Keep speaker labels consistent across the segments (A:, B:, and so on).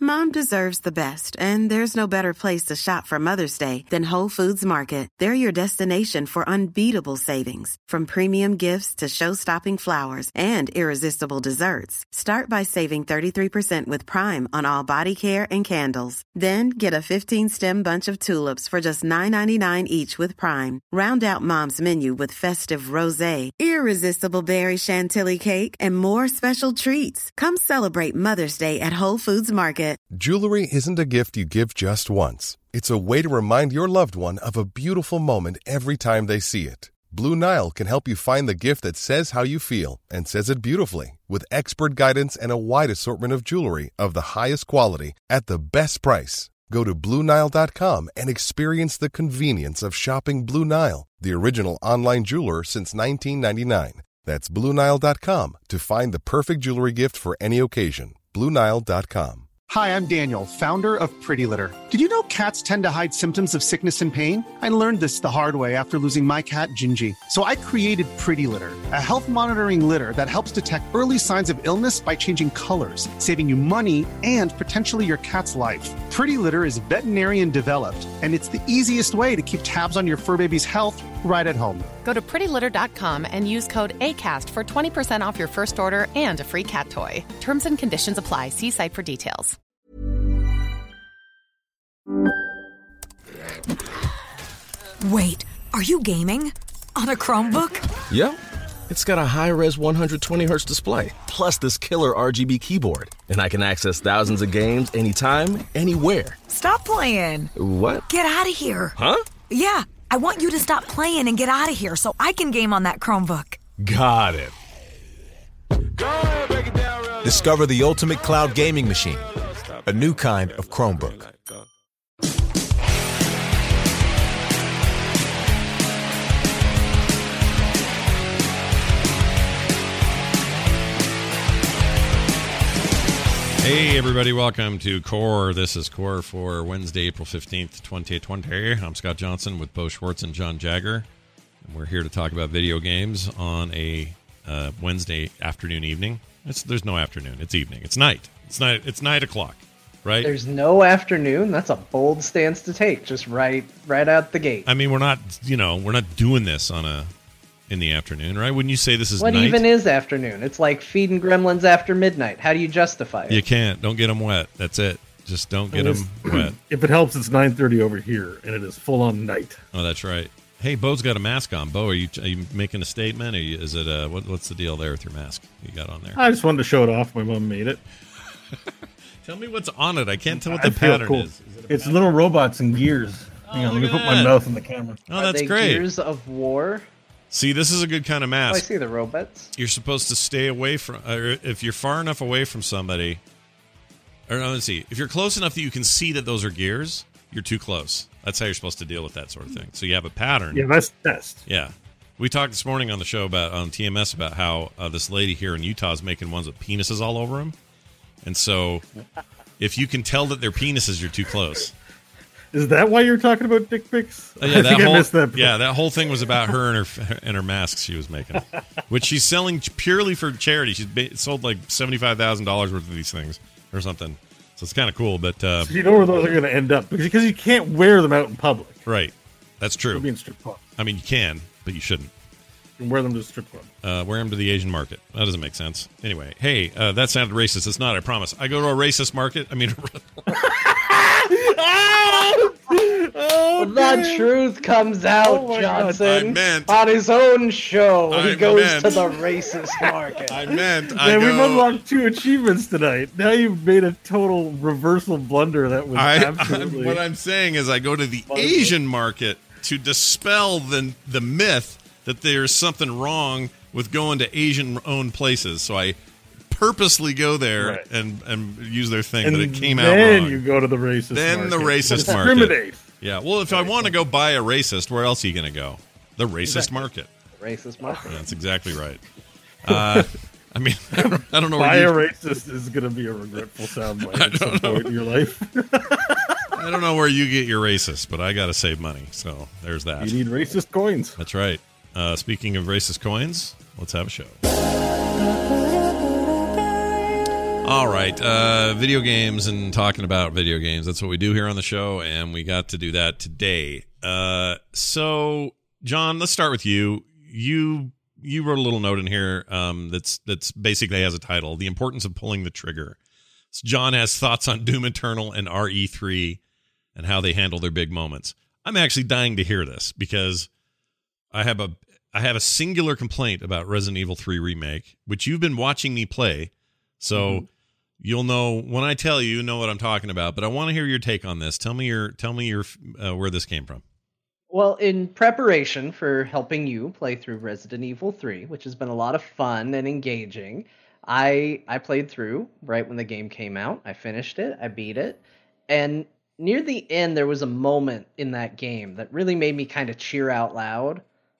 A: Mom deserves the best, and there's no better place to shop for Mother's Day than Whole Foods Market. They're your destination for unbeatable savings, from premium gifts to show-stopping flowers and irresistible desserts. Start by saving 33% with Prime on all body care and candles. Then get a 15-stem bunch of tulips for just $9.99 each with Prime. Round out Mom's menu with festive rosé, irresistible berry chantilly cake, and more special treats. Come celebrate Mother's Day at Whole Foods Market.
B: Jewelry isn't a gift you give just once. It's a way to remind your loved one of a beautiful moment every time they see it. Blue Nile can help you find the gift that says how you feel and says it beautifully, with expert guidance and a wide assortment of jewelry of the highest quality at the best price. Go to BlueNile.com and experience the convenience of shopping Blue Nile, the original online jeweler since 1999. That's BlueNile.com to find the perfect jewelry gift for any occasion. BlueNile.com.
C: Hi, I'm Daniel, founder of Pretty Litter. Did you know cats tend to hide symptoms of sickness and pain? I learned this the hard way after losing my cat, Gingy. So I created Pretty Litter, a health monitoring litter that helps detect early signs of illness by changing colors, saving you money and potentially your cat's life. Pretty Litter is veterinarian developed, and it's the easiest way to keep tabs on your fur baby's health right at home.
D: Go to prettylitter.com and use code ACAST for 20% off your first order and a free cat toy. Terms and conditions apply. See site for details.
E: Wait, are you gaming? On a Chromebook?
F: Yep. It's got a high-res 120Hz display, plus this killer RGB keyboard. And I can access thousands of games anytime, anywhere.
E: Stop playing.
F: What?
E: Get out of here.
F: Huh?
E: Yeah, I want you to stop playing and get out of here so I can game on that Chromebook.
F: Got it.
G: Discover the ultimate cloud gaming machine. A new kind of Chromebook.
H: Hey everybody, welcome to Core. This is Core for Wednesday, April 15th, 2020. I'm Scott Johnson with Bo Schwartz and John Jagger. And we're here to talk about video games on a Wednesday afternoon evening. There's no afternoon, it's evening. It's night. It's 9 o'clock, right?
I: There's no afternoon. That's a bold stance to take, just right out the gate.
H: I mean, we're not doing this in the afternoon, right? Wouldn't you say this is
I: what
H: night?
I: What even is afternoon? It's like feeding gremlins after midnight. How do you justify it?
H: You can't. Don't get them wet. That's it. Just don't get them wet.
J: If it helps, it's 9:30 over here, and it is full on night.
H: Oh, that's right. Hey, Bo's got a mask on. Bo, are you making a statement? Is it what's the deal there with your mask you got on there?
J: I just wanted to show it off. My mom made it.
H: Tell me what's on it. I can't tell what the pattern is.
J: It's little robots and gears. Hang on, let me put my mouth in the camera.
H: Oh, that's great.
I: Gears of war.
H: See, this is a good kind of mask.
I: Oh, I see the robots.
H: You're supposed to stay away from, or if you're far enough away from somebody, or no, let's see, if you're close enough that you can see that those are gears, you're too close. That's how you're supposed to deal with that sort of thing. So you have a pattern.
J: Yeah, that's the test.
H: Yeah. We talked this morning on the show on TMS about how this lady here in Utah is making ones with penises all over them. And so if you can tell that they're penises, you're too close.
J: Is that why you're talking about dick pics?
H: Yeah, I missed that. Yeah, that whole thing was about her and her masks she was making, which she's selling purely for charity. She's sold like $75,000 worth of these things or something. So it's kind of cool. But
J: so you know where those are going to end up because you can't wear them out in public.
H: Right, that's true.
J: Be in strip club.
H: I mean, you can, but you shouldn't.
J: You can wear them to a strip club.
H: Wear them to the Asian market. That doesn't make sense. Anyway, hey, that sounded racist. It's not. I promise. I go to a racist market. I mean.
I: The truth comes out, Johnson. On his own show, he goes to the racist market.
J: We've unlocked 2 achievements tonight. Now you've made a total reversal blunder that was absolutely...
H: What I'm saying is I go to the Asian market to dispel the myth that there's something wrong with going to Asian-owned places. So I purposely go there and use their thing that it came out wrong.
J: Then you go to the racist market.
H: Then the racist market. Discriminate. Yeah, well, if I want to go buy a racist, where else are you going to go? The racist market.
I: The racist market.
H: Yeah, that's exactly right. I mean, I don't know.
J: Buy a racist is going to be a regretful soundbite at some point in your life.
H: I don't know where you get your racist, but I got to save money, so there's that.
J: You need racist coins.
H: That's right. Speaking of racist coins, let's have a show. All right. Video games and talking about video games. That's what we do here on the show, and we got to do that today. So, John, let's start with you. You wrote a little note in here that's basically has a title, The Importance of Pulling the Trigger. So John has thoughts on Doom Eternal and RE3 and how they handle their big moments. I'm actually dying to hear this because I have a singular complaint about Resident Evil 3 Remake, which you've been watching me play. So you'll know when I tell you know what I'm talking about, but I want to hear your take on this. Tell me your where this came from.
I: Well, in preparation for helping you play through Resident Evil 3, which has been a lot of fun and engaging, I played through right when the game came out. I finished it, I beat it, and near the end there was a moment in that game that really made me kind of cheer out loud,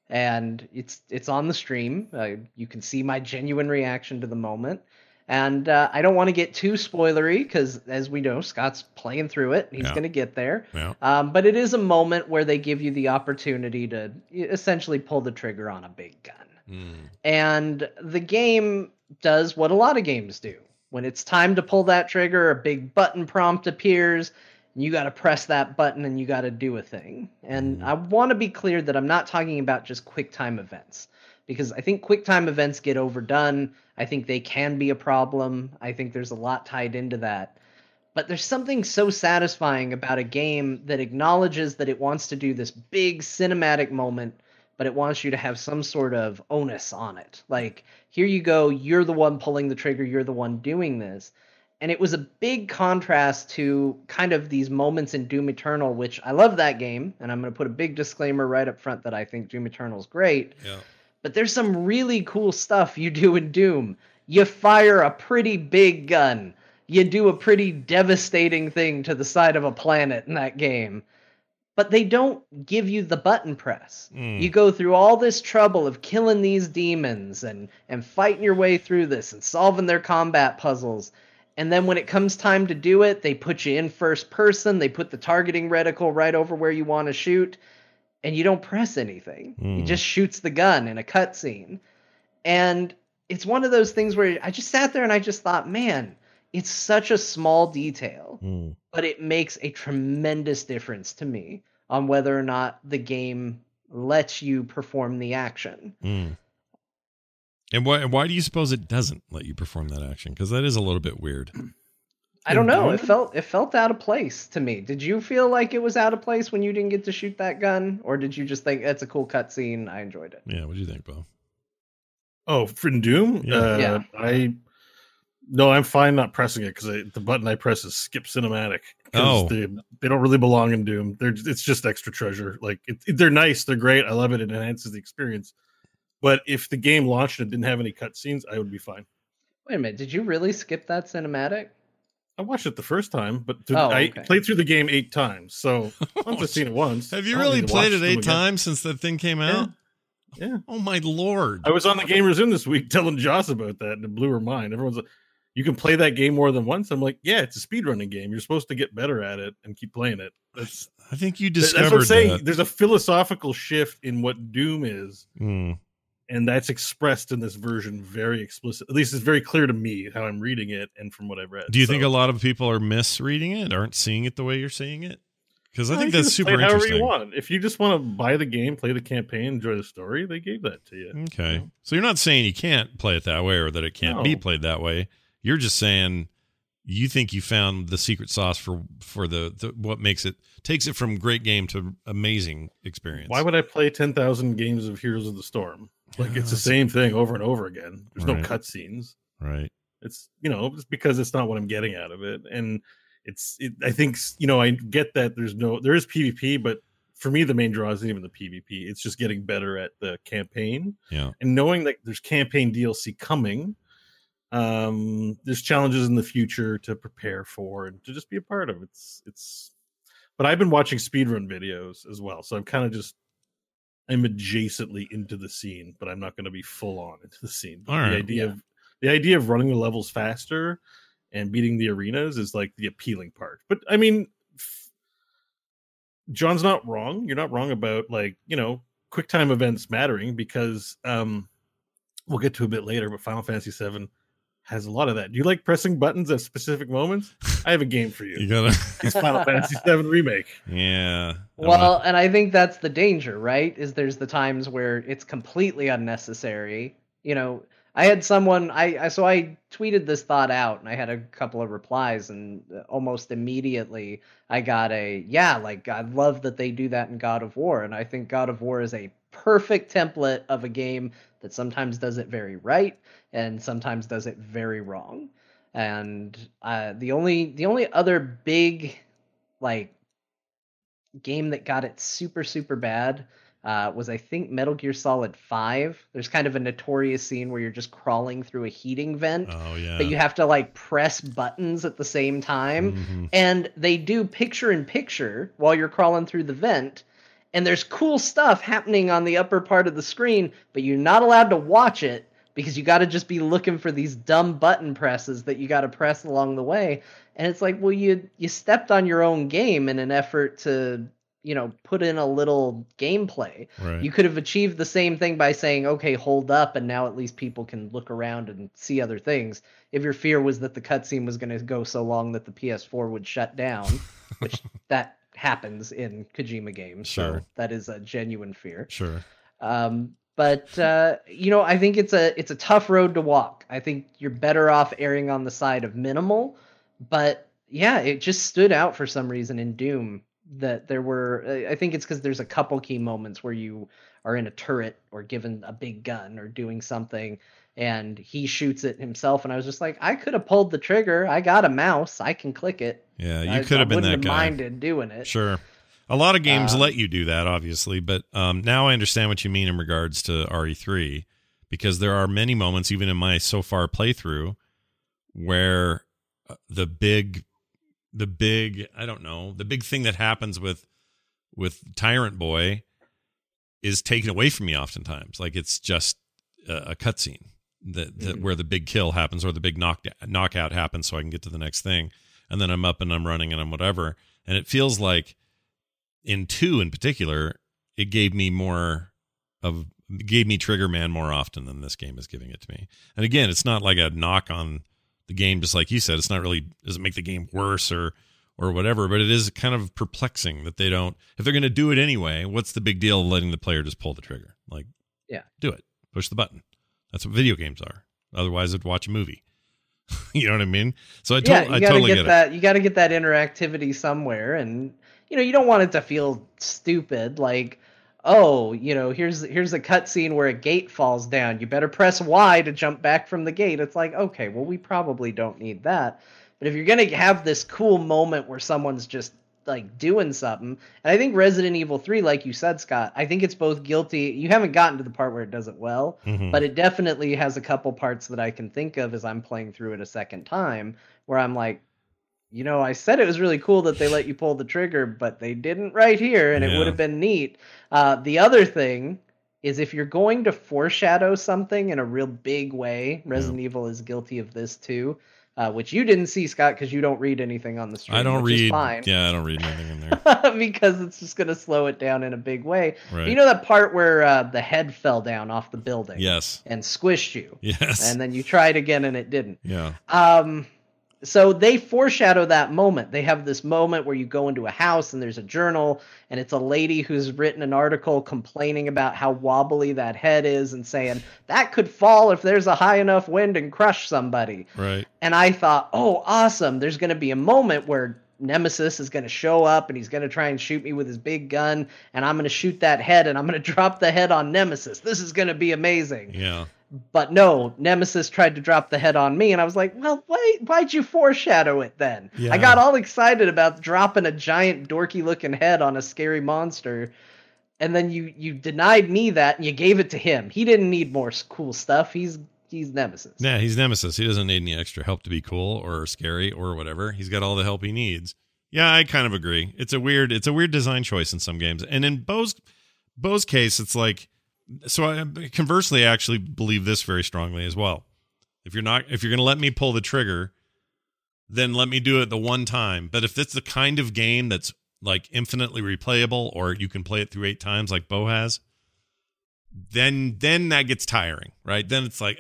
I: and it's on the stream. You can see my genuine reaction to the moment. And I don't want to get too spoilery because, as we know, Scott's playing through it. He's going to get there. Yeah. But it is a moment where they give you the opportunity to essentially pull the trigger on a big gun. And the game does what a lot of games do. When it's time to pull that trigger, a big button prompt appears. And you got to press that button and you got to do a thing. And I want to be clear that I'm not talking about just QuickTime events, because I think QuickTime events get overdone. I think they can be a problem. I think there's a lot tied into that. But there's something so satisfying about a game that acknowledges that it wants to do this big cinematic moment, but it wants you to have some sort of onus on it. Like, here you go, you're the one pulling the trigger, you're the one doing this. And it was a big contrast to kind of these moments in Doom Eternal, which I love that game, and I'm going to put a big disclaimer right up front that I think Doom Eternal is great. Yeah. But there's some really cool stuff you do in Doom. You fire a pretty big gun. You do a pretty devastating thing to the side of a planet in that game. But they don't give you the button press. You go through all this trouble of killing these demons and fighting your way through this and solving their combat puzzles. And then when it comes time to do it, they put you in first person. They put the targeting reticle right over where you want to shoot. And you don't press anything. He just shoots the gun in a cutscene. And it's one of those things where I just sat there and I just thought, man, it's such a small detail, but it makes a tremendous difference to me on whether or not the game lets you perform the action.
H: And why do you suppose it doesn't let you perform that action? Because that is a little bit weird.
I: I don't know. It felt out of place to me. Did you feel like it was out of place when you didn't get to shoot that gun? Or did you just think that's a cool cutscene? I enjoyed it.
H: Yeah, what do you think, Bo?
J: Oh, for Doom?
I: Yeah.
J: I'm fine not pressing it because the button I press is skip cinematic.
H: Oh.
J: They don't really belong in Doom. It's just extra treasure. Like they're nice, they're great. I love it. It enhances the experience. But if the game launched and it didn't have any cutscenes, I would be fine.
I: Wait a minute. Did you really skip that cinematic?
J: I watched it the first time, but I played through the game 8 times. So once I've seen it once.
H: Have you really played it 8 times since that thing came out?
J: Yeah.
H: Oh my Lord.
J: I was on the Gamers In this week telling Joss about that, and it blew her mind. Everyone's like, you can play that game more than once. I'm like, yeah, it's a speedrunning game. You're supposed to get better at it and keep playing it.
H: I think you discovered
J: that's what I'm saying.
H: That.
J: There's a philosophical shift in what Doom is. And that's expressed in this version very explicit. At least it's very clear to me how I'm reading it and from what I've read.
H: Do you think a lot of people are misreading it, aren't seeing it the way you're seeing it? Because I think that's super interesting. However
J: you want. If you just want to buy the game, play the campaign, enjoy the story, they gave that to you.
H: Okay. So you're not saying you can't play it that way or that it can't be played that way. You're just saying you think you found the secret sauce for the what takes it from great game to amazing experience.
J: Why would I play 10,000 games of Heroes of the Storm? Like it's the same thing over and over again. There's no cutscenes.
H: Right.
J: It's just because it's not what I'm getting out of it. And I think I get that there is PvP, but for me the main draw isn't even the PvP. It's just getting better at the campaign.
H: Yeah.
J: And knowing that there's campaign DLC coming, there's challenges in the future to prepare for and to just be a part of. But I've been watching speedrun videos as well, so I'm adjacently into the scene, but I'm not going to be full on into the scene. But the idea of running the levels faster and beating the arenas is like the appealing part. But I mean, John's not wrong. You're not wrong about QuickTime events mattering because we'll get to a bit later. But Final Fantasy VII has a lot of that. Do you like pressing buttons at specific moments? I have a game for you.
H: You gotta.
J: It's Final Fantasy VII Remake.
H: Yeah.
I: Well, and I think that's the danger, right? Is there's the times where it's completely unnecessary. You know, I had someone I tweeted this thought out, and I had a couple of replies, and almost immediately I got I love that they do that in God of War, and I think God of War is a perfect template of a game that sometimes does it very right and sometimes does it very wrong. And the only other big like game that got it super super bad was, I think, Metal Gear Solid 5. There's kind of a notorious scene where you're just crawling through a heating vent, but you have to like press buttons at the same time, and they do picture in picture while you're crawling through the vent, and there's cool stuff happening on the upper part of the screen, but you're not allowed to watch it because you got to just be looking for these dumb button presses that you got to press along the way. And it's like, well, you stepped on your own game in an effort to, you know, put in a little gameplay.
H: Right.
I: You could have achieved the same thing by saying, okay, hold up, and now at least people can look around and see other things. If your fear was that the cutscene was going to go so long that the PS4 would shut down, which that happens in Kojima games.
H: Sure.
I: So that is a genuine fear.
H: Sure.
I: But you know, I think it's a tough road to walk. I think you're better off erring on the side of minimal, but yeah, it just stood out for some reason in Doom that there were, I think it's because there's a couple key moments where you are in a turret or given a big gun or doing something and he shoots it himself, and I was just like, I could have pulled the trigger. I got a mouse. I can click it.
H: Yeah, you could have been that guy.
I: I wouldn't have minded doing it.
H: Sure. A lot of games let you do that, obviously, but now I understand what you mean in regards to RE3, because there are many moments, even in my so far playthrough, where the big thing that happens with Tyrant Boy is taken away from me oftentimes. Like it's just a cutscene that where the big kill happens or the big knockout happens, so I can get to the next thing, and then I'm up and I'm running and I'm whatever, and it feels like in 2 in particular, it gave me Trigger Man more often than this game is giving it to me. And again, it's not like a knock on the game, just like you said. It's not really, doesn't make the game worse or whatever, but it is kind of perplexing that they don't, if they're going to do it anyway, what's the big deal of letting the player just pull the trigger? Like,
I: yeah,
H: do it. Push the button. That's what video games are. Otherwise, I'd watch a movie. You know what I mean? So I totally get
I: that. You got to get that interactivity somewhere, and you know, you don't want it to feel stupid. Like, oh, you know, here's a cutscene where a gate falls down. You better press Y to jump back from the gate. It's like, okay, well, we probably don't need that. But if you're gonna have this cool moment where someone's just like doing something, and I think Resident Evil 3, like you said, Scott, I think it's both guilty. You haven't gotten to the part where it does it well, but it definitely has a couple parts that I can think of as I'm playing through it a second time where I'm like, you know, I said it was really cool that they let you pull the trigger, but they didn't right here, and it would have been neat. The other thing is, if you're going to foreshadow something in a real big way, Resident Evil is guilty of this too, which you didn't see, Scott, because you don't read anything on the stream.
H: I don't
I: which
H: read.
I: Is fine.
H: Yeah, I don't read anything in there
I: because it's just going to slow it down in a big way.
H: Right.
I: You know that part where the head fell down off the building?
H: Yes.
I: And squished you.
H: Yes.
I: And then you tried again and it didn't.
H: Yeah.
I: So they foreshadow that moment. They have this moment where you go into a house and there's a journal, and it's a lady who's written an article complaining about how wobbly that head is and saying that could fall if there's a high enough wind and crush somebody.
H: Right.
I: And I thought, oh, awesome. There's going to be a moment where Nemesis is going to show up and he's going to try and shoot me with his big gun, and I'm going to shoot that head and I'm going to drop the head on Nemesis. This is going to be amazing.
H: Yeah.
I: But no, Nemesis tried to drop the head on me, and I was like, well, why'd you foreshadow it then?
H: Yeah.
I: I got all excited about dropping a giant dorky-looking head on a scary monster, and then you denied me that, and you gave it to him. He didn't need more cool stuff. He's Nemesis.
H: Yeah, he's Nemesis. He doesn't need any extra help to be cool or scary or whatever. He's got all the help he needs. Yeah, I kind of agree. It's a weird design choice in some games. And in Bo's case, it's like, so I conversely actually believe this very strongly as well. If you're going to let me pull the trigger, then let me do it the one time. But if it's the kind of game that's like infinitely replayable, or you can play it through 8 times like Bo has, then that gets tiring, right? Then it's like,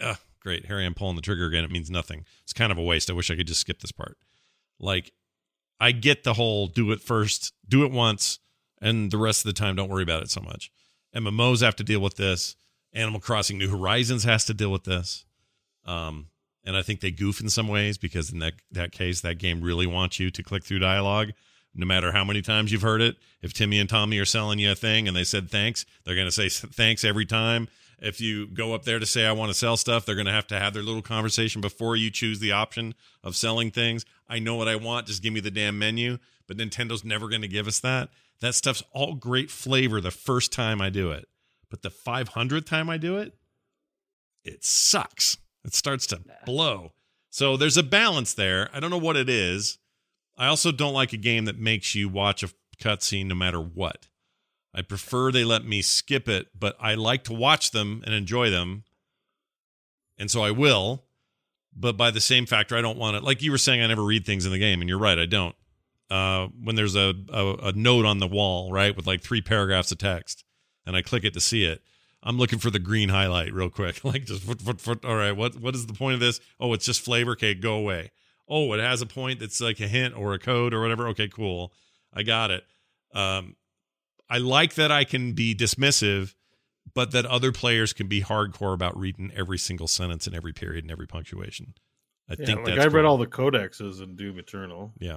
H: great. Here I am pulling the trigger again. It means nothing. It's kind of a waste. I wish I could just skip this part. Like, I get the whole do it first, do it once, and the rest of the time don't worry about it so much. MMOs have to deal with this. Animal Crossing New Horizons has to deal with this. And I think they goof in some ways because in that case, that game really wants you to click through dialogue. No matter how many times you've heard it, if Timmy and Tommy are selling you a thing and they said thanks, they're going to say thanks every time. If you go up there to say I want to sell stuff, they're going to have their little conversation before you choose the option of selling things. I know what I want. Just give me the damn menu. But Nintendo's never going to give us that. That stuff's all great flavor the first time I do it. But the 500th time I do it, it sucks. It starts to blow. So there's a balance there. I don't know what it is. I also don't like a game that makes you watch a cutscene no matter what. I prefer they let me skip it, but I like to watch them and enjoy them. And so I will. But by the same factor, I don't want to, like you were saying, I never read things in the game, and you're right, I don't. When there's a note on the wall, right, with like 3 paragraphs of text, and I click it to see it, I'm looking for the green highlight real quick. Like, just, all right, what is the point of this? Oh, it's just flavor. Okay, go away. Oh, it has a point that's like a hint or a code or whatever. Okay, cool. I got it. I like that I can be dismissive, but that other players can be hardcore about reading every single sentence and every period and every punctuation. I think
J: like I read all the codexes in Doom Eternal.
H: Yeah.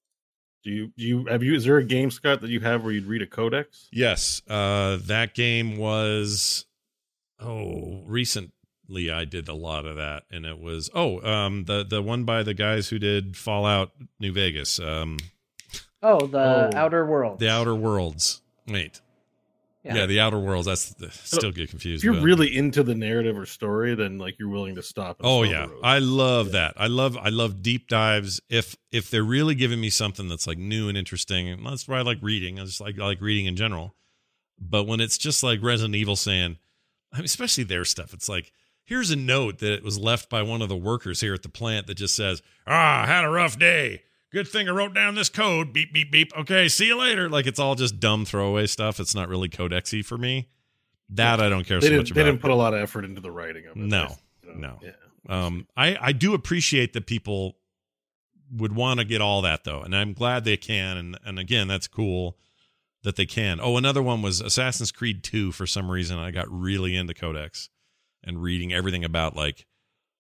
J: Is there a game, Scott, that you have where you'd read a codex?
H: Yes. That game was, recently I did a lot of that, and it was the one by the guys who did Fallout New Vegas.
I: Outer Worlds.
H: The Outer Worlds. Wait. Yeah, the Outer Worlds. Still get confused.
J: If you're really into the narrative or story, then like you're willing to stop.
H: I love that. I love deep dives. If they're really giving me something that's like new and interesting, and that's why I like reading. I just like reading in general. But when it's just like Resident Evil saying, I mean, especially their stuff, it's like, here's a note that was left by one of the workers here at the plant that just says, I had a rough day. Good thing I wrote down this code. Beep, beep, beep. Okay, see you later. Like, it's all just dumb throwaway stuff. It's not really codexy for me. That I don't care so much about.
J: They didn't put a lot of effort into the writing of it.
H: No. Yeah. I do appreciate that people would want to get all that, though. And I'm glad they can. And again, that's cool that they can. Oh, another one was Assassin's Creed 2. For some reason, I got really into codex and reading everything about, like,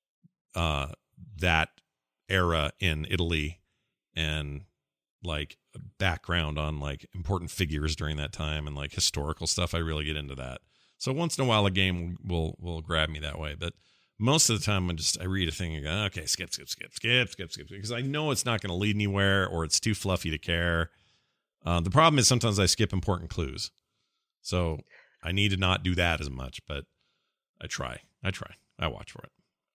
H: that era in Italy. And like background on like important figures during that time and like historical stuff. I really get into that. So once in a while a game will grab me that way. But most of the time I read a thing and go, okay, skip. Because I know it's not going to lead anywhere or it's too fluffy to care. The problem is sometimes I skip important clues. So I need to not do that as much, but I try. I watch for it.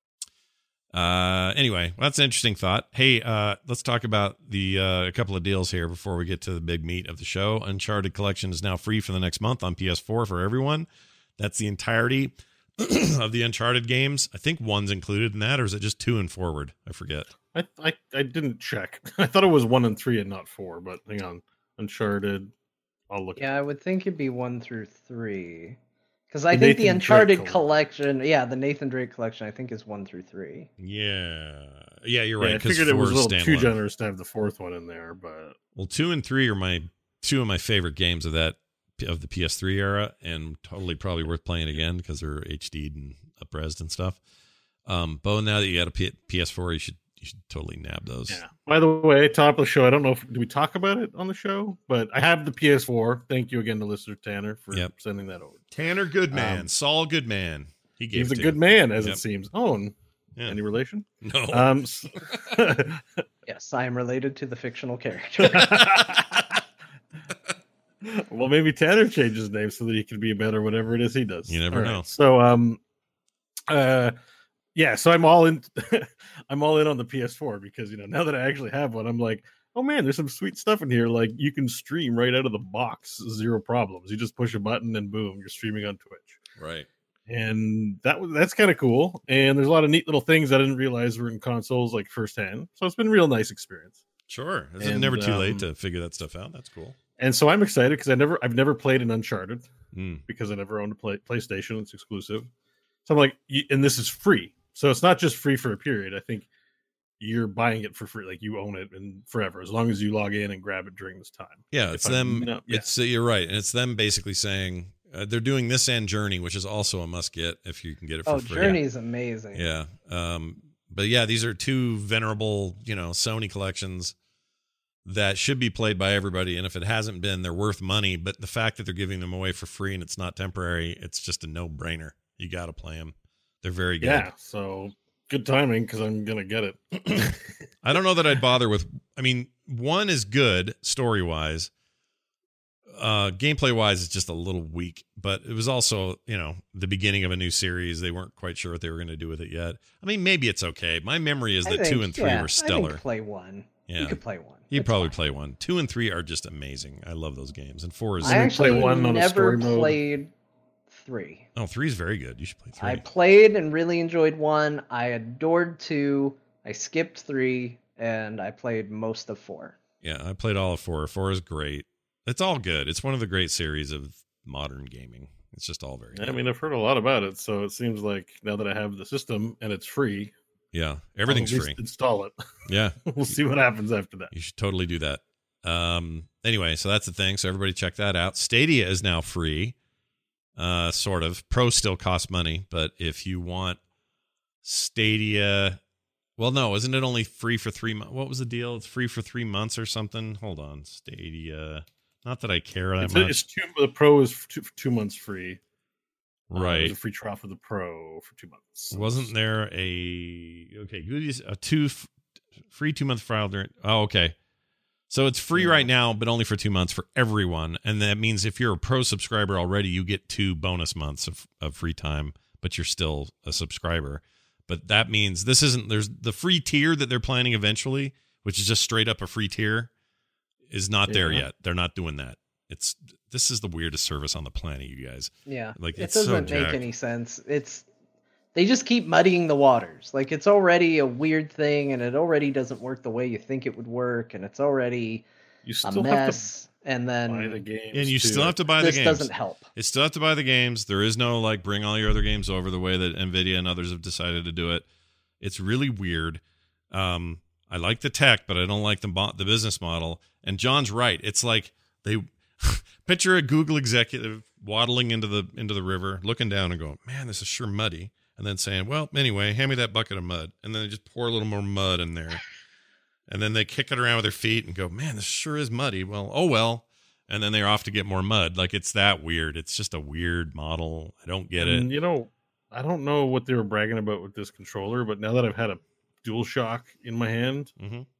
H: Anyway, that's an interesting thought. Hey, let's talk about a couple of deals here before we get to the big meat of the show. Uncharted Collection is now free for the next month on PS4 for everyone. That's the entirety of the Uncharted games. I think 1's included in that, or is it just 2 and forward? I forget.
J: I didn't check. I thought it was 1 and 3 and not 4, but hang on. Uncharted. I'll look.
I: Yeah, I would think it'd be 1 through 3. Because I think the Uncharted collection, the Nathan Drake collection, I think is 1 through 3.
H: Yeah, you're right.
J: I figured it was a little too generous to have the 4th one in there, but
H: 2 and 3 are two of my favorite games of the PS3 era, and totally probably worth playing again because they're HD'd and up-resed and stuff. But now that you got a PS4, you should totally nab those.
J: Yeah. By the way, top of the show, I don't know do we talk about it on the show, but I have the PS4. Thank you again to listener Tanner for sending that over.
H: Tanner Goodman, Saul Goodman.
J: He's a good man, as it seems. Any relation?
H: No.
I: Yes, I am related to the fictional character.
J: Well, maybe Tanner changed his name so that he can be better whatever it is he does.
H: You never know.
J: So, so I'm all in. I'm all in on the PS4 because now that I actually have one, I'm like, oh man, there's some sweet stuff in here. Like you can stream right out of the box, zero problems. You just push a button and boom, you're streaming on Twitch.
H: Right.
J: And that's kind of cool. And there's a lot of neat little things I didn't realize were in consoles like firsthand. So it's been a real nice experience.
H: Sure. It's never too late to figure that stuff out. That's cool.
J: And so I'm excited because I've never played an Uncharted because I never owned a PlayStation. It's exclusive. So I'm like, and this is free. So it's not just free for a period. I think you're buying it for free, like you own it and forever, as long as you log in and grab it during this time.
H: Yeah, it's them. It's you're right, and it's them basically saying they're doing this and Journey, which is also a must get if you can get it for free.
I: Journey's amazing.
H: Yeah, but yeah, these are two venerable, Sony collections that should be played by everybody, and if it hasn't been, they're worth money. But the fact that they're giving them away for free and it's not temporary, it's just a no-brainer. You got to play them. They're very good.
J: Yeah, so good timing because I'm gonna get it.
H: I don't know that I'd bother with. I mean, one is good story-wise. Gameplay-wise, it's just a little weak. But it was also, the beginning of a new series. They weren't quite sure what they were going to do with it yet. I mean, maybe it's okay. My memory is that 2 and 3 were stellar.
I: I think play 1.
H: Yeah.
I: You could play 1.
H: You'd probably play 1. 2 and 3 are just amazing. I love those games. And 4 is.
I: I actually
J: play 1 on
I: never played 3.
H: Oh, 3 is very good. You should play 3.
I: I played and really enjoyed 1. I adored 2. I skipped 3, and I played most of 4.
H: Yeah, I played all of 4. 4 is great. It's all good. It's one of the great series of modern gaming. It's just all very good.
J: I mean, I've heard a lot about it, so it seems like now that I have the system and it's free.
H: Yeah, everything's free.
J: Install it.
H: Yeah.
J: We'll see what happens after that.
H: You should totally do that. Anyway, so that's the thing. So everybody check that out. Stadia is now free. Sort of. Pro still costs money, but if you want Stadia... Well, no, isn't it only free for 3 months? What was the deal? It's free for 3 months or something? Hold on. Stadia... Not that I care that much.
J: The Pro is 2 months free.
H: Right.
J: There's a free trial for the Pro for 2 months.
H: Wasn't there free 2 month trial during? Oh, okay. So it's free right now, but only for 2 months for everyone. And that means if you're a Pro subscriber already, you get 2 bonus months of free time, but you're still a subscriber. But that means there's the free tier that they're planning eventually, which is just straight up a free tier. Is not there yet. They're not doing that. This is the weirdest service on the planet, you guys.
I: Yeah,
H: like
I: it doesn't make any sense. They just keep muddying the waters. Like it's already a weird thing, and it already doesn't work the way you think it would work, and it's already a mess. And then
J: buy the games
H: and you still have to buy the games.
I: This doesn't help.
H: You still have to buy the games. There is no bring all your other games over the way that Nvidia and others have decided to do it. It's really weird. I like the tech, but I don't like the business model. And John's right. It's like they picture a Google executive waddling into the river, looking down and going, "Man, this is sure muddy." And then saying, "Well, anyway, hand me that bucket of mud." And then they just pour a little more mud in there. And then they kick it around with their feet and go, "Man, this sure is muddy." Well, oh well. And then they're off to get more mud. Like it's that weird. It's just a weird model. I don't get it.
J: I don't know what they were bragging about with this controller, but now that I've had a DualShock in my hand,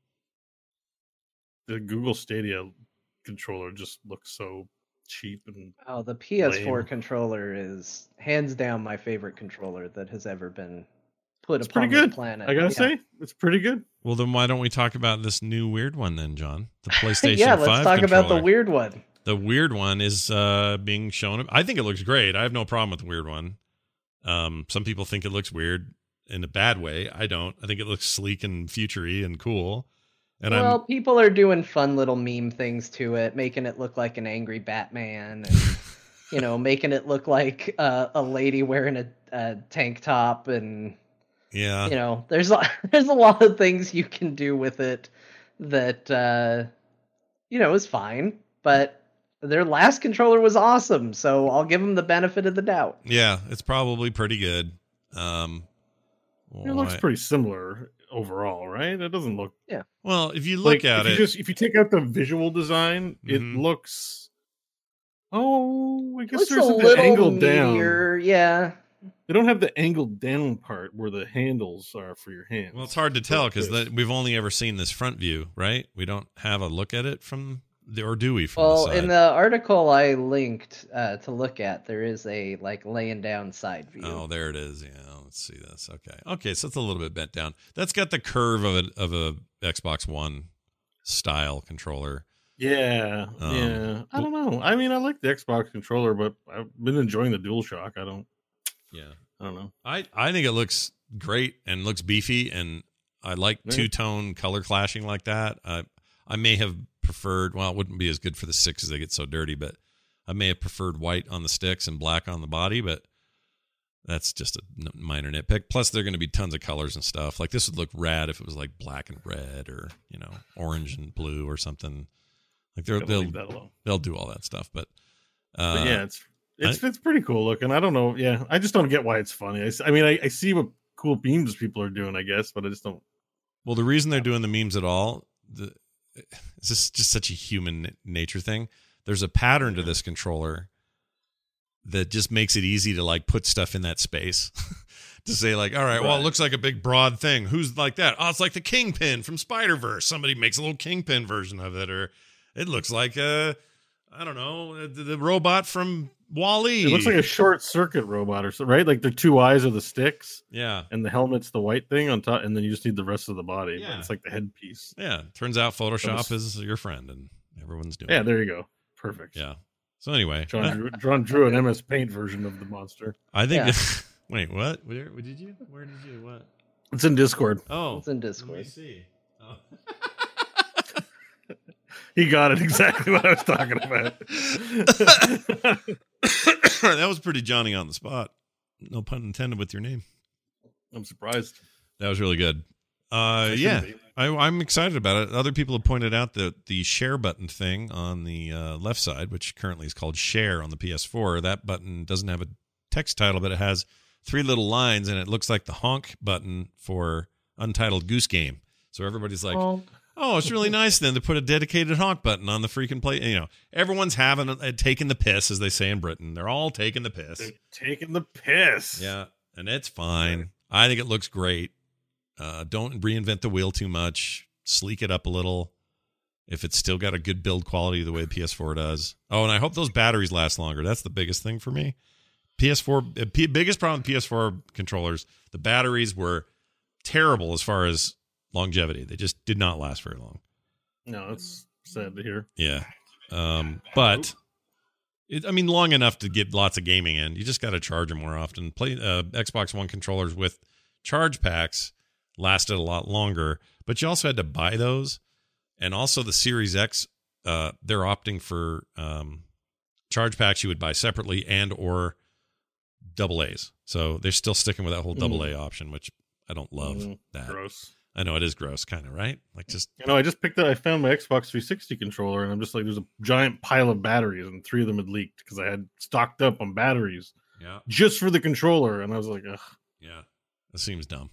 J: the Google Stadia controller just looks so cheap and
I: the PS4
J: lame.
I: Controller is hands down my favorite controller that has ever been put
J: it's
I: upon
J: pretty good.
I: the planet.
J: I gotta say, it's pretty good.
H: Well, then why don't we talk about this new weird one then, John? The PlayStation 5
I: yeah, let's talk
H: controller.
I: about the weird one.
H: The weird one is being shown. I think it looks great. I have no problem with the weird one. Some people think it looks weird in a bad way. I don't. I think it looks sleek and future-y and cool. And
I: people are doing fun little meme things to it, making it look like an angry Batman, and making it look like a lady wearing a tank top, and there's a lot of things you can do with it that is fine. But their last controller was awesome, so I'll give them the benefit of the doubt.
H: Yeah, it's probably pretty good.
J: It looks pretty similar overall, right? It doesn't look.
I: Yeah.
H: Well, if you look at it,
J: if you take out the visual design, it looks. Oh, I guess there's the angled down.
I: Yeah.
J: They don't have the angled down part where the handles are for your hands.
H: Well, it's hard to tell because we've only ever seen this front view, right? We don't have a look at it from. Or do we? From the side?
I: In the article I linked to look at, there is a laying down side view.
H: Oh, there it is. Yeah, let's see this. Okay, so it's a little bit bent down. That's got the curve of a Xbox One style controller.
J: Yeah, yeah. I don't know. I mean, I like the Xbox controller, but I've been enjoying the DualShock. I don't know.
H: I think it looks great and looks beefy, and I like two-tone color clashing like that. I may have preferred, well, it wouldn't be as good for the sticks as they get so dirty, but I may have preferred white on the sticks and black on the body, but That's just a minor nitpick. Plus, there are going to be tons of colors and stuff. Like, this would look rad if it was like black and red, or orange and blue or something. Like they'll do all that stuff. But
J: yeah, it's pretty cool looking. I don't know. Yeah, I just don't get why it's funny. I mean, I see what cool memes people are doing, I guess, but I just don't.
H: Well, the reason they're doing the memes at all, it's just such a human nature thing. There's a pattern to this controller that just makes it easy to like put stuff in that space. To say like, all right, well, it looks like a big broad thing. Who's like that? Oh, it's like the Kingpin from Spider-Verse. Somebody makes a little Kingpin version of it. Or it looks like, I don't know, the robot from Wall-E.
J: It looks like a short circuit robot or something, right? Like the two eyes are the sticks.
H: Yeah.
J: And the helmet's the white thing on top. And then you just need the rest of the body.
H: Yeah.
J: It's like the headpiece.
H: Yeah. Turns out Photoshop is your friend and everyone's doing it.
J: Yeah, there you go. Perfect.
H: Yeah. So anyway,
J: John drew an MS Paint version of the monster.
H: I think. Wait, what? Where did you? What?
J: It's in Discord.
H: Oh,
I: it's in Discord.
H: Let me see. Oh.
J: He got it exactly what I was talking about.
H: That was pretty Johnny on the spot. No pun intended with your name.
J: I'm surprised.
H: That was really good. Yeah, I'm excited about it. Other people have pointed out that the share button thing on the left side, which currently is called share on the PS4, that button doesn't have a text title, but it has 3 little lines, and it looks like the honk button for Untitled Goose Game. So everybody's like, oh, it's really nice then to put a dedicated honk button on the freaking play. You know, everyone's taking the piss, as they say in Britain. They're all taking the piss.
J: They're taking the piss.
H: Yeah, and it's fine. I think it looks great. Don't reinvent the wheel too much. Sleek it up a little. If it's still got a good build quality the way PS4 does. Oh, and I hope those batteries last longer. That's the biggest thing for me. PS4, biggest problem with PS4 controllers, the batteries were terrible as far as longevity. They just did not last very long.
J: No, it's sad to hear.
H: Yeah. But long enough to get lots of gaming in. You just got to charge them more often. Xbox One controllers with charge packs lasted a lot longer, but you also had to buy those. And also the Series X, they're opting for charge packs you would buy separately and or AA's. So they're still sticking with that whole AA option, which I don't love. That
J: gross.
H: I know it is gross, kind of, right? Like just
J: I found my Xbox 360 controller, and I'm just like, there's a giant pile of batteries, and 3 of them had leaked because I had stocked up on batteries, just for the controller, and I was like, ugh.
H: Yeah, that seems dumb.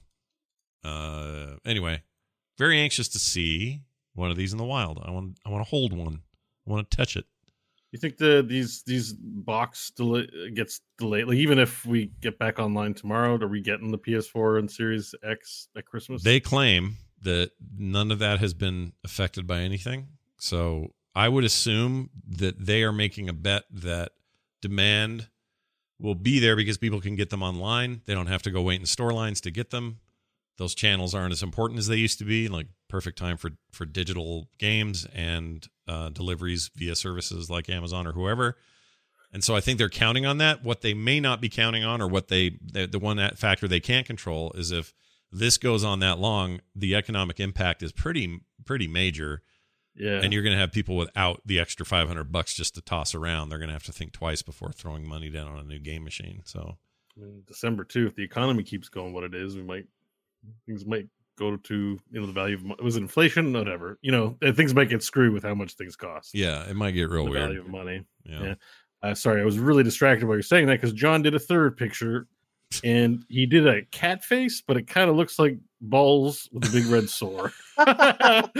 H: Anyway, very anxious to see one of these in the wild. I want to hold one. I want to touch it.
J: You think these box gets delayed? Like, even if we get back online tomorrow, are we getting the PS4 and Series X at Christmas?
H: They claim that none of that has been affected by anything. So I would assume that they are making a bet that demand will be there because people can get them online. They don't have to go wait in store lines to get them. Those channels aren't as important as they used to be, like perfect time for digital games and deliveries via services like Amazon or whoever. And so I think they're counting on that. What they may not be counting on, or what the one factor they can't control, is if this goes on that long, the economic impact is pretty major.
J: Yeah.
H: And you're going to have people without the extra $500 just to toss around. They're going to have to think twice before throwing money down on a new game machine. So
J: December too, if the economy keeps going what it is, things might go to the value of it was inflation, whatever. Things might get screwed with how much things cost.
H: Yeah, it might get real weird.
J: Value of money. Yeah. Sorry, I was really distracted while you're saying that because John did a third picture, and he did a cat face, but it kind of looks like balls with a big red sore.
H: Wow.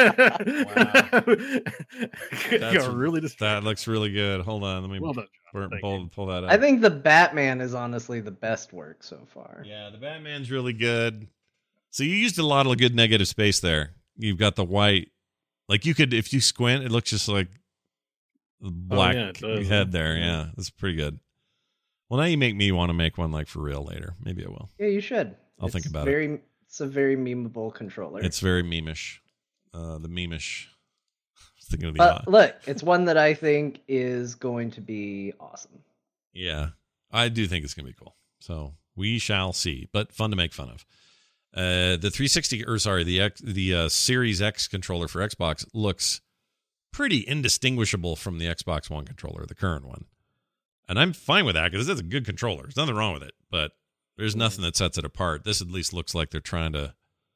J: Got really distracted.
H: That looks really good. Hold on, let me
J: well done, John.
H: pull that up.
I: I think the Batman is honestly the best work so far.
H: Yeah, the Batman's really good. So you used a lot of good negative space there. You've got the white, like you could, if you squint, it looks just like black head there. Yeah, that's pretty good. Well, now you make me want to make one like for real later. Maybe I will.
I: Yeah, you should.
H: I'll think about it.
I: It's a very memeable controller.
H: It's very memeish. The memeish. I was thinking of the
I: But look, it's one that I think is going to be awesome.
H: Yeah, I do think it's going to be cool. So we shall see, but fun to make fun of. The 360, or sorry, the Series X controller for Xbox looks pretty indistinguishable from the Xbox One controller, the current one. And I'm fine with that because this is a good controller. There's nothing wrong with it, but there's nothing that sets it apart. This at least looks like they're trying to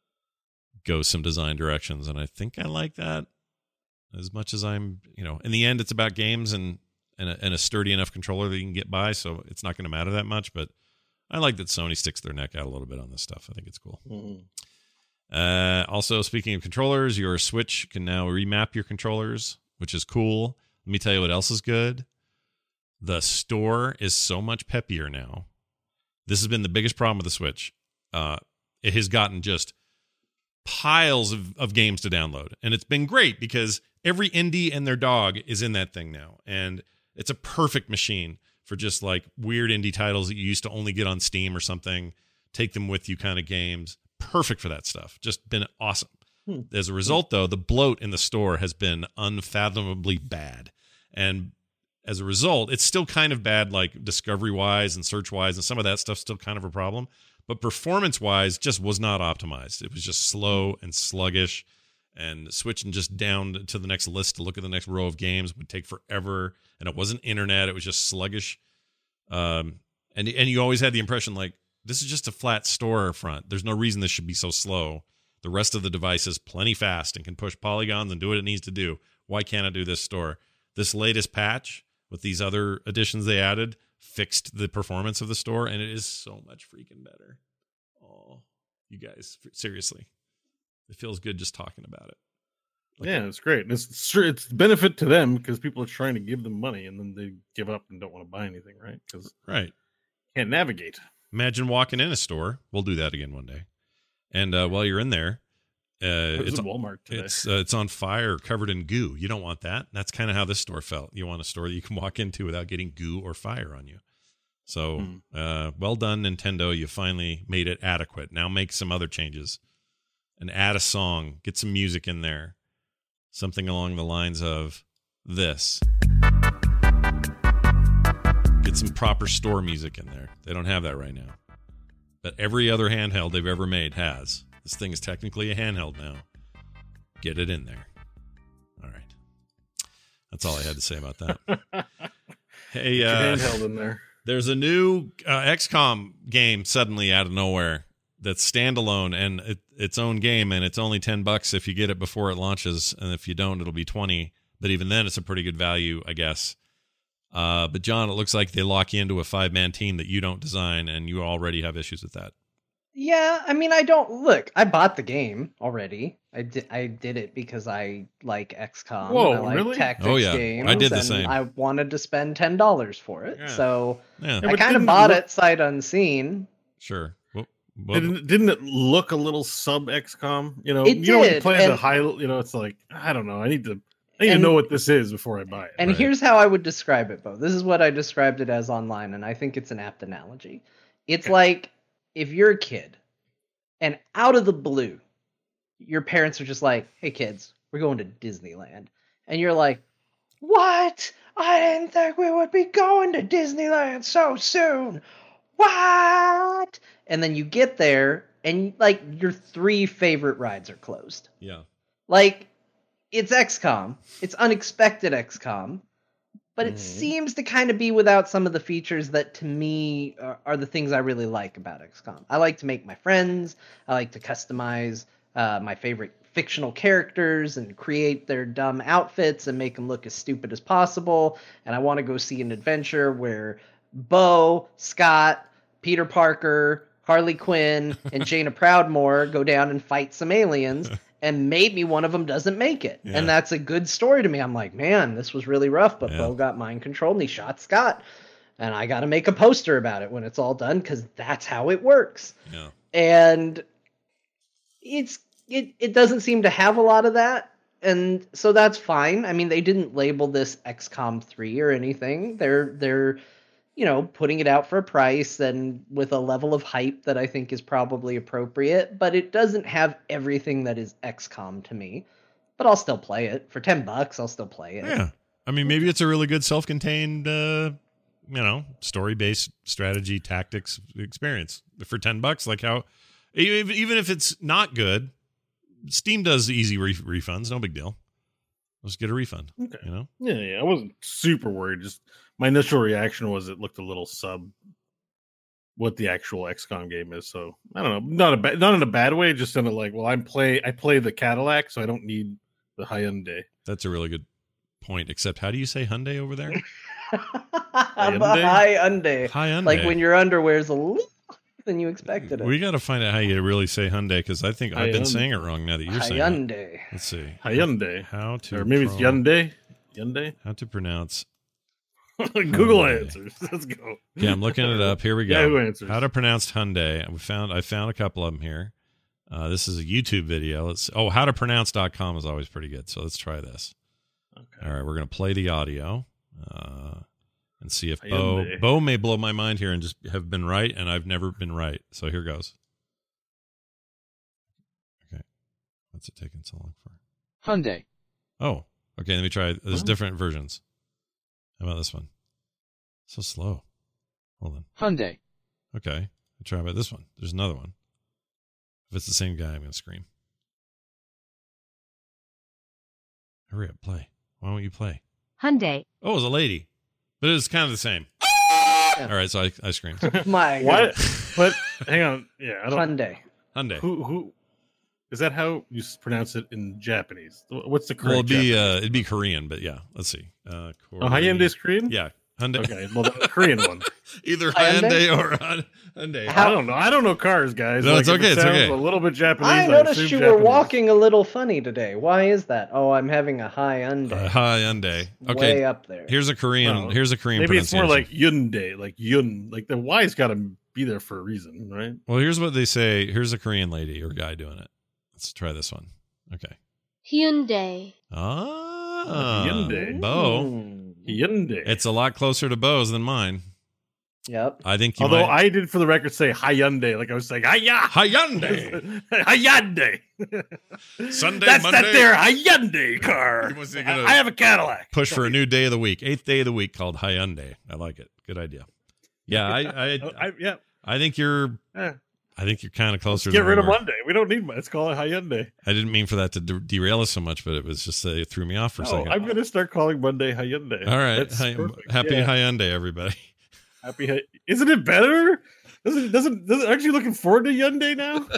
H: go some design directions, and I think I like that as much as I'm, in the end, it's about games and a sturdy enough controller that you can get by, so it's not going to matter that much, but I like that Sony sticks their neck out a little bit on this stuff. I think it's cool. Mm-hmm. Also, speaking of controllers, your Switch can now remap your controllers, which is cool. Let me tell you what else is good. The store is so much peppier now. This has been the biggest problem with the Switch. It has gotten just piles of games to download. And it's been great because every indie and their dog is in that thing now. And it's a perfect machine for just like weird indie titles that you used to only get on Steam or something. Take them with you kind of games. Perfect for that stuff. Just been awesome. As a result, though, the bloat in the store has been unfathomably bad. And as a result, it's still kind of bad, like discovery-wise and search-wise, and some of that stuff's still kind of a problem. But performance-wise, just was not optimized. It was just slow and sluggish, and switching just down to the next list to look at the next row of games would take forever. And it wasn't internet; it was just sluggish. And you always had the impression like this is just a flat storefront. There's no reason this should be so slow. The rest of the device is plenty fast and can push polygons and do what it needs to do. Why can't I do this store? This latest patch with these other additions they added fixed the performance of the store, and it is so much freaking better. Oh, you guys, seriously, it feels good just talking about it.
J: It's great. It's benefit to them because people are trying to give them money, and then they give up and don't want to buy anything, right? Because can't navigate.
H: Imagine walking in a store. We'll do that again one day. And while you're in there,
J: it's Walmart today.
H: It's on fire, covered in goo. You don't want that. That's kind of how this store felt. You want a store that you can walk into without getting goo or fire on you. So, well done, Nintendo. You finally made it adequate. Now make some other changes and add a song. Get some music in there. Something along the lines of this. Get some proper store music in there. They don't have that right now. But every other handheld they've ever made has. This thing is technically a handheld now. Get it in there. All right. That's all I had to say about that. Hey,
J: handheld in there.
H: There's a new XCOM game suddenly out of nowhere that's standalone and its own game, and it's only $10 if you get it before it launches, and if you don't, it'll be $20. But even then, it's a pretty good value, I guess. But John, it looks like they lock you into a 5-man team that you don't design, and you already have issues with that.
I: Yeah, I mean, I bought the game already. I did it because I like XCOM.
J: Whoa,
I: I like
J: really?
I: tactics games.
H: I did the same.
I: I wanted to spend $10 for it, so
H: Yeah.
I: I kind of bought it sight unseen.
H: Sure.
J: Didn't it look a little sub XCOM?
I: It
J: you know, when you
I: did,
J: play
I: and-
J: the high, it's like I don't know. I need to know what this is before I buy it.
I: And here's how I would describe it, Bo. This is what I described it as online, and I think it's an apt analogy. It's like if you're a kid, and out of the blue, your parents are just like, "Hey, kids, we're going to Disneyland," and you're like, "What? I didn't think we would be going to Disneyland so soon. What?" And then you get there, and like your 3 favorite rides are closed.
H: Yeah.
I: Like, it's XCOM. It's unexpected XCOM. But it seems to kind of be without some of the features that, to me, are the things I really like about XCOM. I like to make my friends. I like to customize my favorite fictional characters and create their dumb outfits and make them look as stupid as possible. And I want to go see an adventure where Bo, Scott, Peter Parker, Harley Quinn, and Jaina Proudmoore go down and fight some aliens. And maybe one of them doesn't make it.
H: Yeah.
I: And that's a good story to me. I'm like, man, this was really rough, but Bo got mind controlled and he shot Scott. And I got to make a poster about it when it's all done because that's how it works.
H: Yeah.
I: And it doesn't seem to have a lot of that. And so that's fine. I mean, they didn't label this XCOM 3 or anything. They're putting it out for a price and with a level of hype that I think is probably appropriate, but it doesn't have everything that is XCOM to me. But I'll still play it. For $10, I'll still play it.
H: Yeah. I mean, maybe it's a really good self-contained, story-based strategy tactics experience. For $10, like how, even if it's not good, Steam does easy refunds. No big deal. Let's get a refund.
J: Okay.
H: You know?
J: Yeah. I wasn't super worried. Just my initial reaction was it looked a little what the actual XCOM game is. So I don't know, not in a bad way. Just in a like, well, I play the Cadillac, so I don't need the Hyundai.
H: That's a really good point. Except, how do you say Hyundai over there?
I: Hyundai.
H: Hyundai.
I: Like when your underwear's a little than you expected it.
H: We got to find out how you really say Hyundai, because I think I've been saying it wrong now that you're saying it.
I: Hyundai.
H: Let's see.
J: Hyundai.
H: How to?
J: Or maybe it's Hyundai. Hyundai.
H: How to pronounce?
J: Google answers. Let's go.
H: Yeah, I'm looking it up. Here we go.
J: Yahoo answers.
H: How to pronounce Hyundai? I found a couple of them here. This is a YouTube video. Howtopronounce.com is always pretty good. So let's try this. Okay. All right, we're gonna play the audio and see if Bo may blow my mind here and just have been right, and I've never been right. So here goes. Okay, what's it taking so long for?
K: Hyundai.
H: Oh, okay. Let me try. There's different versions. How about this one? So slow. Hold on.
K: Hyundai.
H: Okay. I'll try about this one. There's another one. If it's the same guy, I'm going to scream. Hurry up, play. Why won't you play?
L: Hyundai.
H: Oh, it was a lady. But it was kind of the same. All right, so I screamed.
I: My
J: what? But hang on. Yeah, I don't.
H: Hyundai.
J: Who? Is that how you pronounce it in Japanese? What's the correct?
H: Well, it'd be Korean, but yeah. Let's see.
J: Hyundai's Korean?
H: Yeah. Hyundai.
J: Okay, well, the Korean one.
H: Either Hyundai or Hyundai.
J: I don't know. I don't know cars, guys.
H: No, it's okay.
J: It sounds a little bit Japanese.
I: I noticed you were walking a little funny today. Why is that? Oh, I'm having a Hyundai.
H: Hyundai. Okay.
I: Way up there.
H: Here's a Korean. Here's a Korean.
J: Maybe it's more like Hyundai, like Yun. Like the Y's got to be there for a reason, right?
H: Well, here's what they say. Here's a Korean lady or guy doing it. Let's try this one. Okay.
L: Hyundai.
J: Hyundai.
H: Bo.
J: Hyundai.
H: It's a lot closer to Bo's than mine.
I: Yep.
H: I think you
J: Although I did, for the record, say Hyundai. Like I was saying,
H: Hyundai.
J: Hyundai.
H: Sunday,
J: That's
H: Monday.
J: that there Hyundai car. I have a Cadillac.
H: Push for a new day of the week. 8th day of the week called Hyundai. I like it. Good idea. Yeah, I think you're... I think you're kind of closer.
J: Get rid of Monday. We don't need Monday. Let's call it Hyundai.
H: I didn't mean for that to derail us so much, but it was just it threw me off for a second.
J: I'm going to start calling Monday Hyundai.
H: All right. Happy Hyundai, everybody.
J: Happy. Isn't it better? Aren't you looking forward to Hyundai now?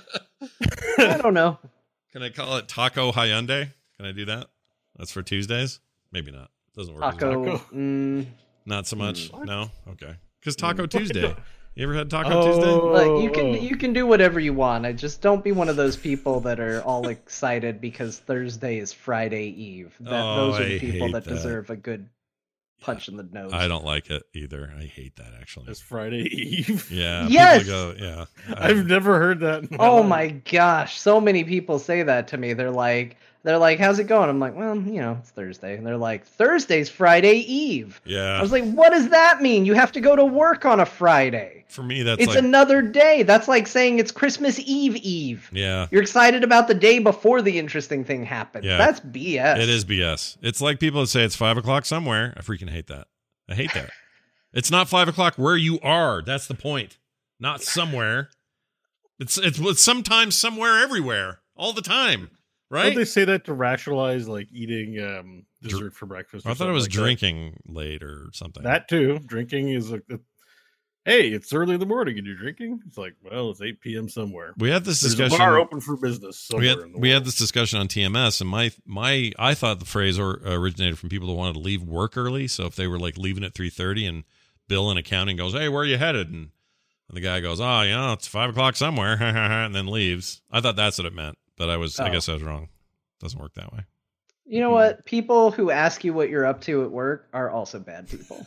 I: I don't know.
H: Can I call it Taco Hyundai? Can I do that? That's for Tuesdays? Maybe not. Doesn't work.
I: Taco.
H: Not so much. No. Okay. Because Taco Tuesday. You ever had Taco Tuesday?
I: Like you can do whatever you want. I just don't be one of those people that are all excited because Thursday is Friday Eve. Those are the people that deserve a good punch in the nose.
H: I don't like it either. I hate that actually.
J: It's Friday Eve.
H: Yeah.
I: Yes.
H: People go,
J: I've never heard that.
I: My gosh, so many people say that to me. They're like, how's it going? I'm like, well, it's Thursday. And they're like, Thursday's Friday Eve.
H: Yeah.
I: I was like, what does that mean? You have to go to work on a Friday.
H: For me, that's
I: it's another day. That's like saying it's Christmas Eve.
H: Yeah.
I: You're excited about the day before the interesting thing happens.
H: Yeah.
I: That's BS.
H: It is BS. It's like people that say it's 5:00 somewhere. I freaking hate that. I hate that. It's not 5:00 where you are. That's the point. Not somewhere. It's sometimes somewhere everywhere all the time. Right?
J: Don't they say that to rationalize like eating dessert for breakfast?
H: I thought it was drinking late or something.
J: That too. Drinking is hey, it's early in the morning and you're drinking. It's like, well, it's 8 p.m. somewhere.
H: We had this discussion.
J: There's a bar open for business.
H: We had this discussion on TMS, and I thought the phrase originated from people who wanted to leave work early. So if they were like leaving at 3:30, and Bill in accounting goes, "Hey, where are you headed?" and the guy goes, "Oh, it's 5:00 somewhere," and then leaves. I thought that's what it meant, but I guess I was wrong. Doesn't work that way.
I: You know what? People who ask you what you're up to at work are also bad people.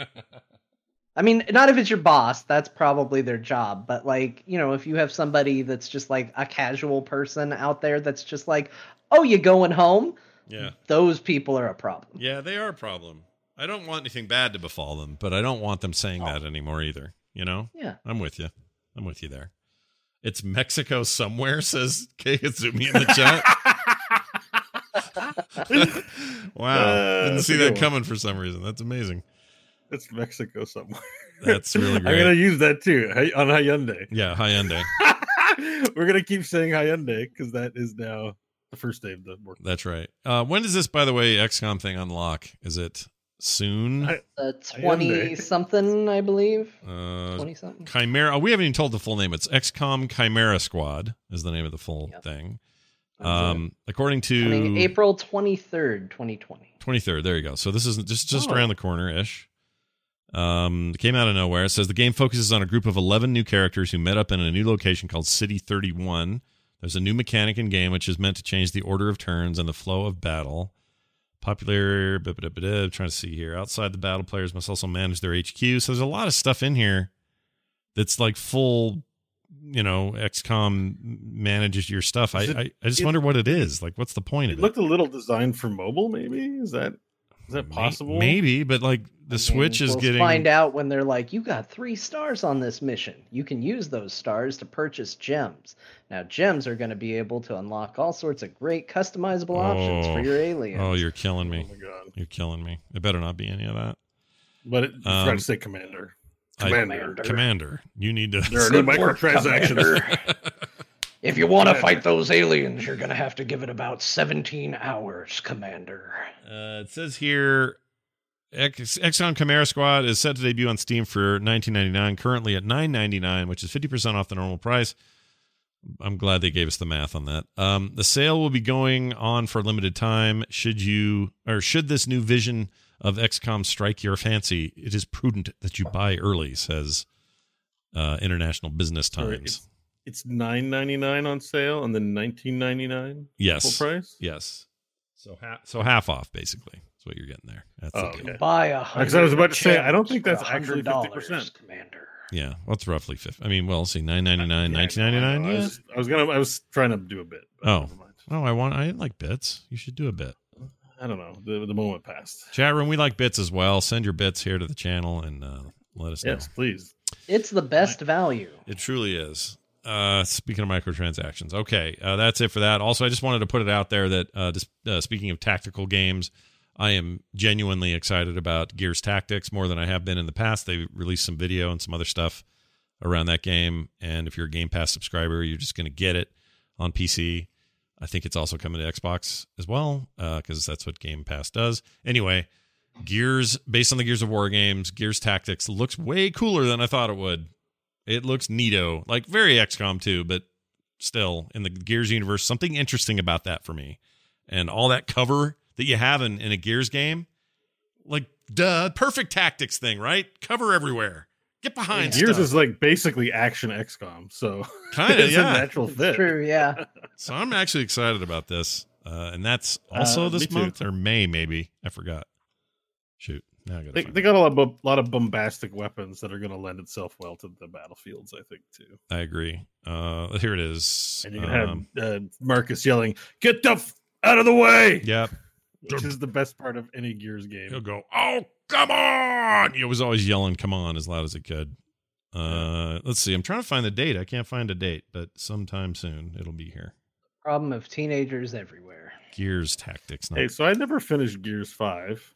I: I mean, not if it's your boss, that's probably their job. But like, if you have somebody that's just like a casual person out there that's just like, oh, you going home?
H: Yeah.
I: Those people are a problem.
H: Yeah, they are a problem. I don't want anything bad to befall them, but I don't want them saying that anymore either.
I: Yeah.
H: I'm with you. I'm with you there. It's Mexico somewhere, says Kagazumi in the chat. Wow. Didn't see that coming for some reason. That's amazing.
J: It's Mexico somewhere.
H: That's really great.
J: I'm going to use that too on Hyundai.
H: Yeah, Hyundai.
J: We're going to keep saying Hyundai because that is now the first day of the work.
H: That's right. When does this, by the way, XCOM thing unlock? Is it soon?
I: 20-something, I believe.
H: 20-something. Chimera. We haven't even told the full name. It's XCOM Chimera Squad is the name of the full thing. According to
I: April 23rd, 2020.
H: 23rd. There you go. So this is just around the corner-ish. It came out of nowhere. It says the game focuses on a group of 11 new characters who met up in a new location called City 31. There's a new mechanic in game which is meant to change the order of turns and the flow of battle. Popular, trying to see here. Outside the battle, players must also manage their HQ. So there's a lot of stuff in here that's like full, XCOM manages your stuff. I just wonder what it is. Like, what's the point of it?
J: It looked a little designed for mobile, maybe? Is that possible?
H: Maybe, but like the Switch is getting...
I: We'll find out when they're like, you got 3 stars on this mission. You can use those stars to purchase gems. Now, gems are going to be able to unlock all sorts of great customizable options for your aliens.
H: Oh, you're killing me.
J: Oh my God.
H: You're killing me. It better not be any of that.
J: But you forgot to say Commander.
H: Commander. You need to...
J: There are no microtransactions.
I: If you want to fight those aliens, you're going to have to give it about 17 hours, Commander.
H: It says here, XCOM Chimera Squad is set to debut on Steam for $19.99, currently at $9.99, which is 50% off the normal price. I'm glad they gave us the math on that. The sale will be going on for a limited time. Should this new vision of XCOM strike your fancy, it is prudent that you buy early, says International Business Times.
J: It's $9.99 on sale and then $19.99
H: yes.
J: full price?
H: Yes. So half off, basically. That's what you're getting there. That's the deal.
J: Okay.
I: Buy 100
J: Because I was about to say, I don't think
I: for
J: that's actually 50%.
I: Commander.
H: Yeah, well, it's roughly 50. I mean, well, see, $9.99, $19.99. Yeah.
J: I was trying to do a bit.
H: Oh, I like bits. You should do a bit.
J: I don't know. The moment passed.
H: Chat room, we like bits as well. Send your bits here to the channel and let us know.
J: Yes, please.
I: It's the best value.
H: It truly is. Speaking of microtransactions. Okay, that's it for that. Also, I just wanted to put it out there that speaking of tactical games, I am genuinely excited about Gears Tactics more than I have been in the past. They released some video and some other stuff around that game, and if you're a Game Pass subscriber, you're just going to get it on PC. I think it's also coming to Xbox as well, because that's what Game Pass does. Anyway, Gears, based on the Gears of War games, Gears Tactics looks way cooler than I thought it would. It looks neato, like very XCOM 2, but still in the Gears universe, something interesting about that for me. And all that cover that you have in a Gears game, like, perfect tactics thing, right? Cover everywhere. Get behind stuff.
J: Gears is like basically action XCOM, so
H: kind of,
J: it's a natural fit.
I: True, yeah.
H: So I'm actually excited about this, and that's also this month or May, maybe. I forgot. Shoot. Now I
J: they got a lot of bombastic weapons that are going to lend itself well to the battlefields, I think, too.
H: I agree. Here it is.
J: And you have Marcus yelling, "Get the out of the way!"
H: Yep.
J: Which is the best part of any Gears game.
H: He'll go, "Oh, come on!" He was always yelling, "Come on," as loud as he could. Let's see. I'm trying to find the date. I can't find a date, but sometime soon it'll be here.
I: Problem of teenagers everywhere.
H: Gears Tactics.
J: Hey, so I never finished Gears 5.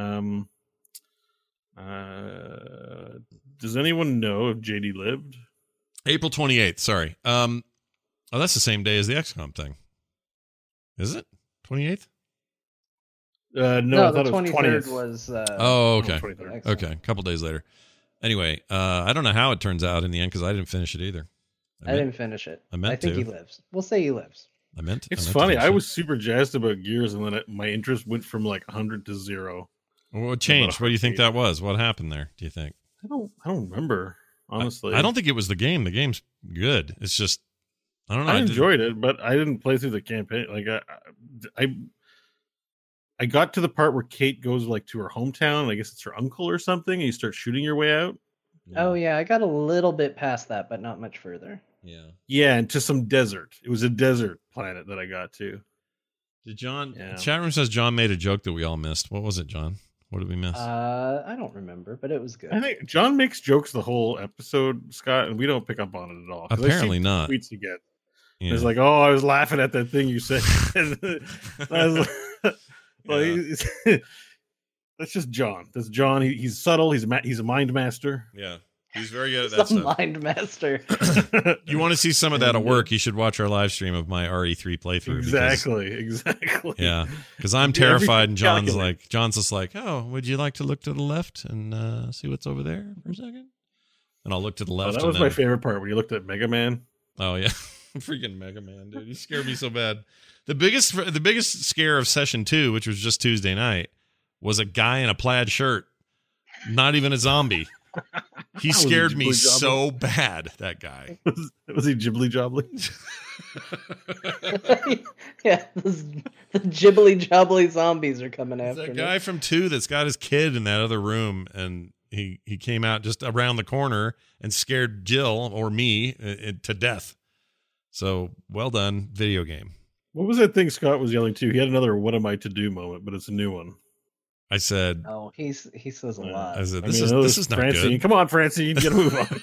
J: Does anyone know if JD lived?
H: April 28th. Sorry. Oh, that's the same day as the XCOM thing. Is it 28th?
J: No, I thought
I: the
J: it was
I: 23rd
J: 20th.
I: was.
H: Okay.
J: 23rd.
H: Okay. A couple days later. Anyway, I don't know how it turns out in the end because I didn't finish it either.
I: I didn't finish it. I think he lives. We'll say he lives.
J: It's funny. I was super jazzed about Gears, and then my interest went from like 100 to 0.
H: What changed? What do you think that was? What happened there? Do you think?
J: I don't remember, honestly.
H: I don't think it was the game. The game's good. It's just I don't know.
J: I enjoyed it, but I didn't play through the campaign. Like I got to the part where Kate goes like to her hometown. I guess it's her uncle or something, and you start shooting your way out.
I: Oh yeah, I got a little bit past that, but not much further.
J: Yeah, and to some desert. It was a desert planet that I got to.
H: Did John? Yeah. Chat room says John made a joke that we all missed. What was it, John? What did we miss?
I: I don't remember, but it was good.
J: I think John makes jokes the whole episode, Scott, and we don't pick up on it at all.
H: Apparently not.
J: Tweets you get. Yeah. It's like, oh, I was laughing at that thing you said. I was like, well, that's just John. That's John. He's subtle. He's a mind master.
H: Yeah. He's very good at that
I: He's a
H: stuff.
I: mind master.
H: You want to see some of that at work, you should watch our live stream of my RE3 playthrough.
J: Exactly.
H: Yeah, because I'm terrified, and John's just like, oh, would you like to look to the left and see what's over there for a second? And I'll look to the left.
J: That was my favorite part when you looked at Mega Man.
H: Oh yeah, freaking Mega Man, dude! He scared me so bad. The biggest scare of session 2, which was just Tuesday night, was a guy in a plaid shirt. Not even a zombie. He scared me so bad, that guy.
J: Was he Ghibli Jobbly?
I: Yeah, the Ghibli Jobbly zombies are coming after
H: That
I: me.
H: guy from 2 that's got his kid in that other room, and he came out just around the corner and scared Jill or me to death. So, well done, video game.
J: What was that thing Scott was yelling to? He had another "What am I to do" moment, but it's a new one.
H: I said,
I: "Oh, he says a lot."
H: I said, "This is not
J: Francine.
H: good."
J: Come on, Francine, get a move on.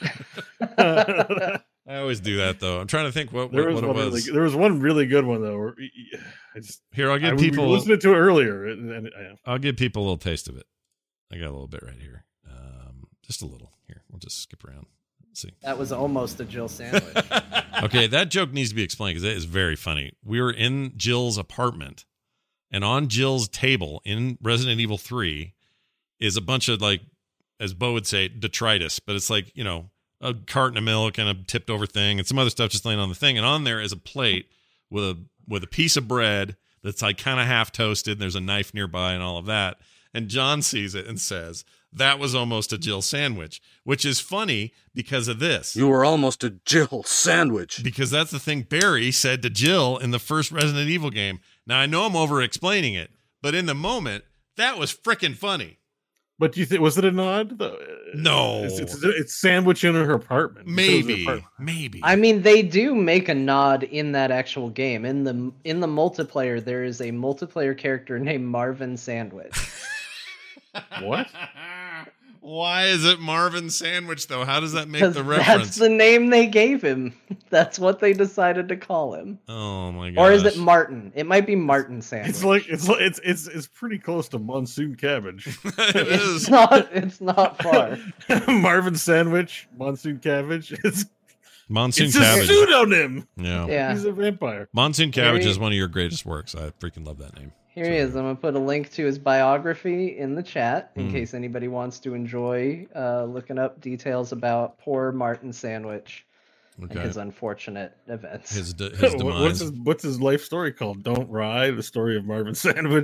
H: I always do that though. I'm trying to think what it was.
J: There was one really good one though. Where
H: Here, I'll give people.
J: We listened to it earlier. And
H: I'll give people a little taste of it. I got a little bit right here, just a little. Here, we'll just skip around. Let's see.
I: That was almost a Jill sandwich.
H: Okay, that joke needs to be explained because it is very funny. We were in Jill's apartment, and on Jill's table in Resident Evil 3 is a bunch of, like, as Bo would say, detritus, but it's like, a carton of milk and a tipped over thing and some other stuff just laying on the thing. And on there is a plate with a piece of bread that's like kind of half toasted. And there's a knife nearby and all of that. And John sees it and says, "That was almost a Jill sandwich," which is funny because of this.
K: You were almost a Jill sandwich.
H: Because that's the thing Barry said to Jill in the first Resident Evil game. Now, I know I'm over-explaining it, but in the moment, that was frickin' funny.
J: But do you think, was it a nod?
H: No.
J: It's sandwich in her apartment.
H: Maybe.
I: I mean, they do make a nod in that actual game. In the multiplayer, there is a multiplayer character named Marvin Sandwich.
J: What?
H: Why is it Marvin Sandwich, though? How does that make the reference?
I: That's the name they gave him. That's what they decided to call him.
H: Oh my god!
I: Or is it Martin? It might be Martin Sandwich.
J: It's pretty close to Monsoon Cabbage.
H: It's
I: not far.
J: Marvin Sandwich, Monsoon Cabbage. It's
H: Cabbage.
J: a pseudonym.
H: Yeah,
J: he's a vampire.
H: Monsoon Cabbage is one of your greatest works. I freaking love that name.
I: Here he is. I'm going to put a link to his biography in the chat in case anybody wants to enjoy looking up details about poor Martin Sandwich and his unfortunate events.
H: His demise.
J: What's his life story called? Don't Rye, the story of Marvin Sandwich.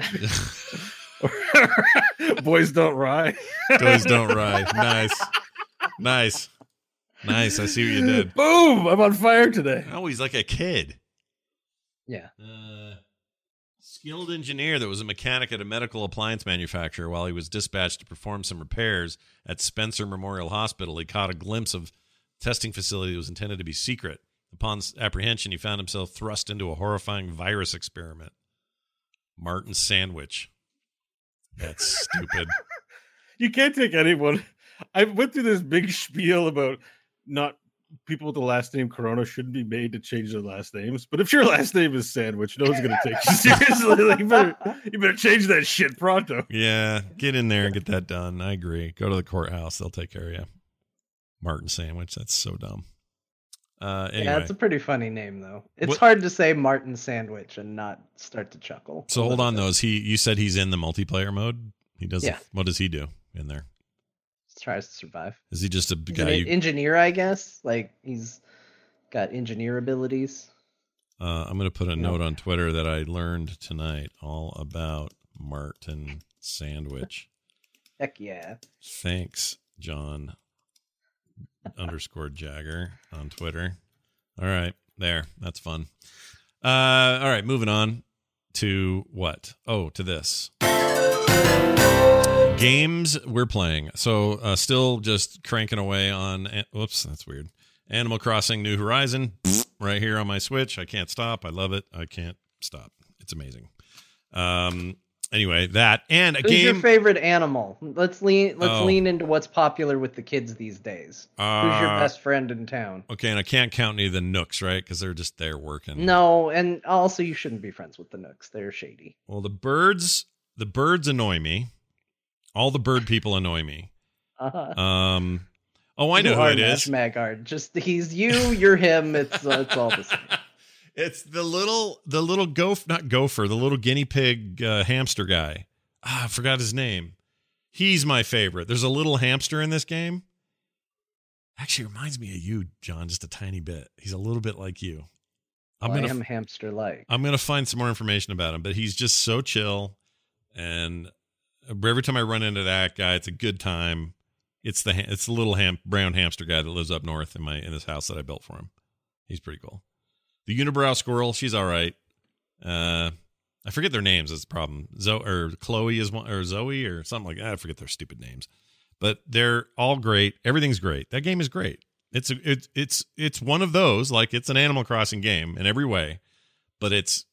J: Boys Don't Rye.
H: Boys Don't Rye. Nice. I see what you did.
J: Boom! I'm on fire today.
H: Oh, he's like a kid.
I: Yeah.
H: Skilled engineer that was a mechanic at a medical appliance manufacturer. While he was dispatched to perform some repairs at Spencer Memorial Hospital, he caught a glimpse of a testing facility that was intended to be secret. Upon apprehension, he found himself thrust into a horrifying virus experiment. Martin Sandwich. That's stupid.
J: You can't take anyone. I went through this big spiel about not people with the last name Corona shouldn't be made to change their last names. But if your last name is Sandwich, no one's going to take you seriously. Like, you better change that shit pronto.
H: Yeah, get in there and get that done. I agree. Go to the courthouse. They'll take care of you. Martin Sandwich. That's so dumb. Anyway.
I: Yeah, it's a pretty funny name, though. It's hard to say Martin Sandwich and not start to chuckle.
H: So hold on, though. You said he's in the multiplayer mode? He does. Yeah. What does he do in there?
I: Tries to survive.
H: Is he just a guy?
I: Engineer, I guess. Like, he's got engineer abilities.
H: I'm going to put a note on Twitter that I learned tonight all about Martin Sandwich.
I: Heck yeah.
H: Thanks, John _Jagger on Twitter. All right. There. That's fun. All right. Moving on to what? Oh, to this. Games we're playing. So still just cranking away on, whoops, that's weird. Animal Crossing New Horizon, right here on my Switch. I can't stop. I love it. I can't stop. It's amazing. Anyway, that and a
I: Who's
H: game.
I: Who's your favorite animal? Let's lean into what's popular with the kids these days. Who's your best friend in town?
H: Okay, and I can't count any of the Nooks, right? Because they're just there working.
I: No, and also you shouldn't be friends with the Nooks. They're shady.
H: Well, the birds annoy me. All the bird people annoy me.
I: Uh-huh.
H: Oh, I know who it is.
I: Magard. Just he's you, you're him. It's all the same.
H: It's the little the little guinea pig hamster guy. I forgot his name. He's my favorite. There's a little hamster in this game. Actually, reminds me of you, John, just a tiny bit. He's a little bit like you.
I: I am hamster-like.
H: I'm gonna find some more information about him, but he's just so chill. And every time I run into that guy, it's a good time. It's the little brown hamster guy that lives up north in this house that I built for him. He's pretty cool. The unibrow squirrel, she's all right. I forget their names. That's the problem. Chloe is one, or Zoe or something like that. I forget their stupid names, but they're all great. Everything's great. That game is great. It's one of those, like, it's an Animal Crossing game in every way, but it's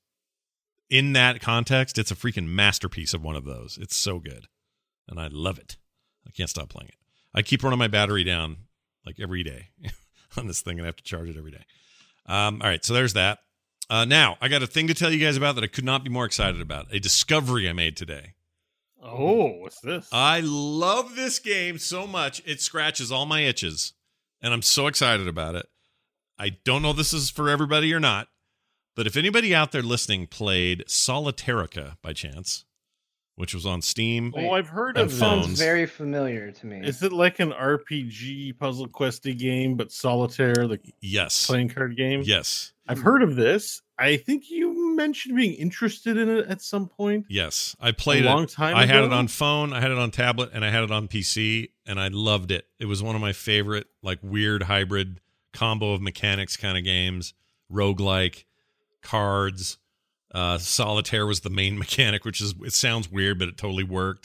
H: in that context, it's a freaking masterpiece of one of those. It's so good, and I love it. I can't stop playing it. I keep running my battery down like every day on this thing, and I have to charge it every day. All right, so there's that. Now, I got a thing to tell you guys about that I could not be more excited about. A discovery I made today.
J: Oh, what's this?
H: I love this game so much. It scratches all my itches, and I'm so excited about it. I don't know if this is for everybody or not, but if anybody out there listening played Solitairica by chance, which was on Steam.
J: Oh, I've heard of it.
I: Sounds very familiar to me.
J: Is it like an RPG puzzle questy game, but solitaire, the playing card game?
H: Yes.
J: I've heard of this. I think you mentioned being interested in it at some point.
H: Yes. I played
J: a long time
H: I
J: ago.
H: had it on phone, I had it on tablet, and I had it on PC, and I loved it. It was one of my favorite, like, weird hybrid combo of mechanics kind of games. Roguelike, cards. Solitaire was the main mechanic, it sounds weird, but it totally worked.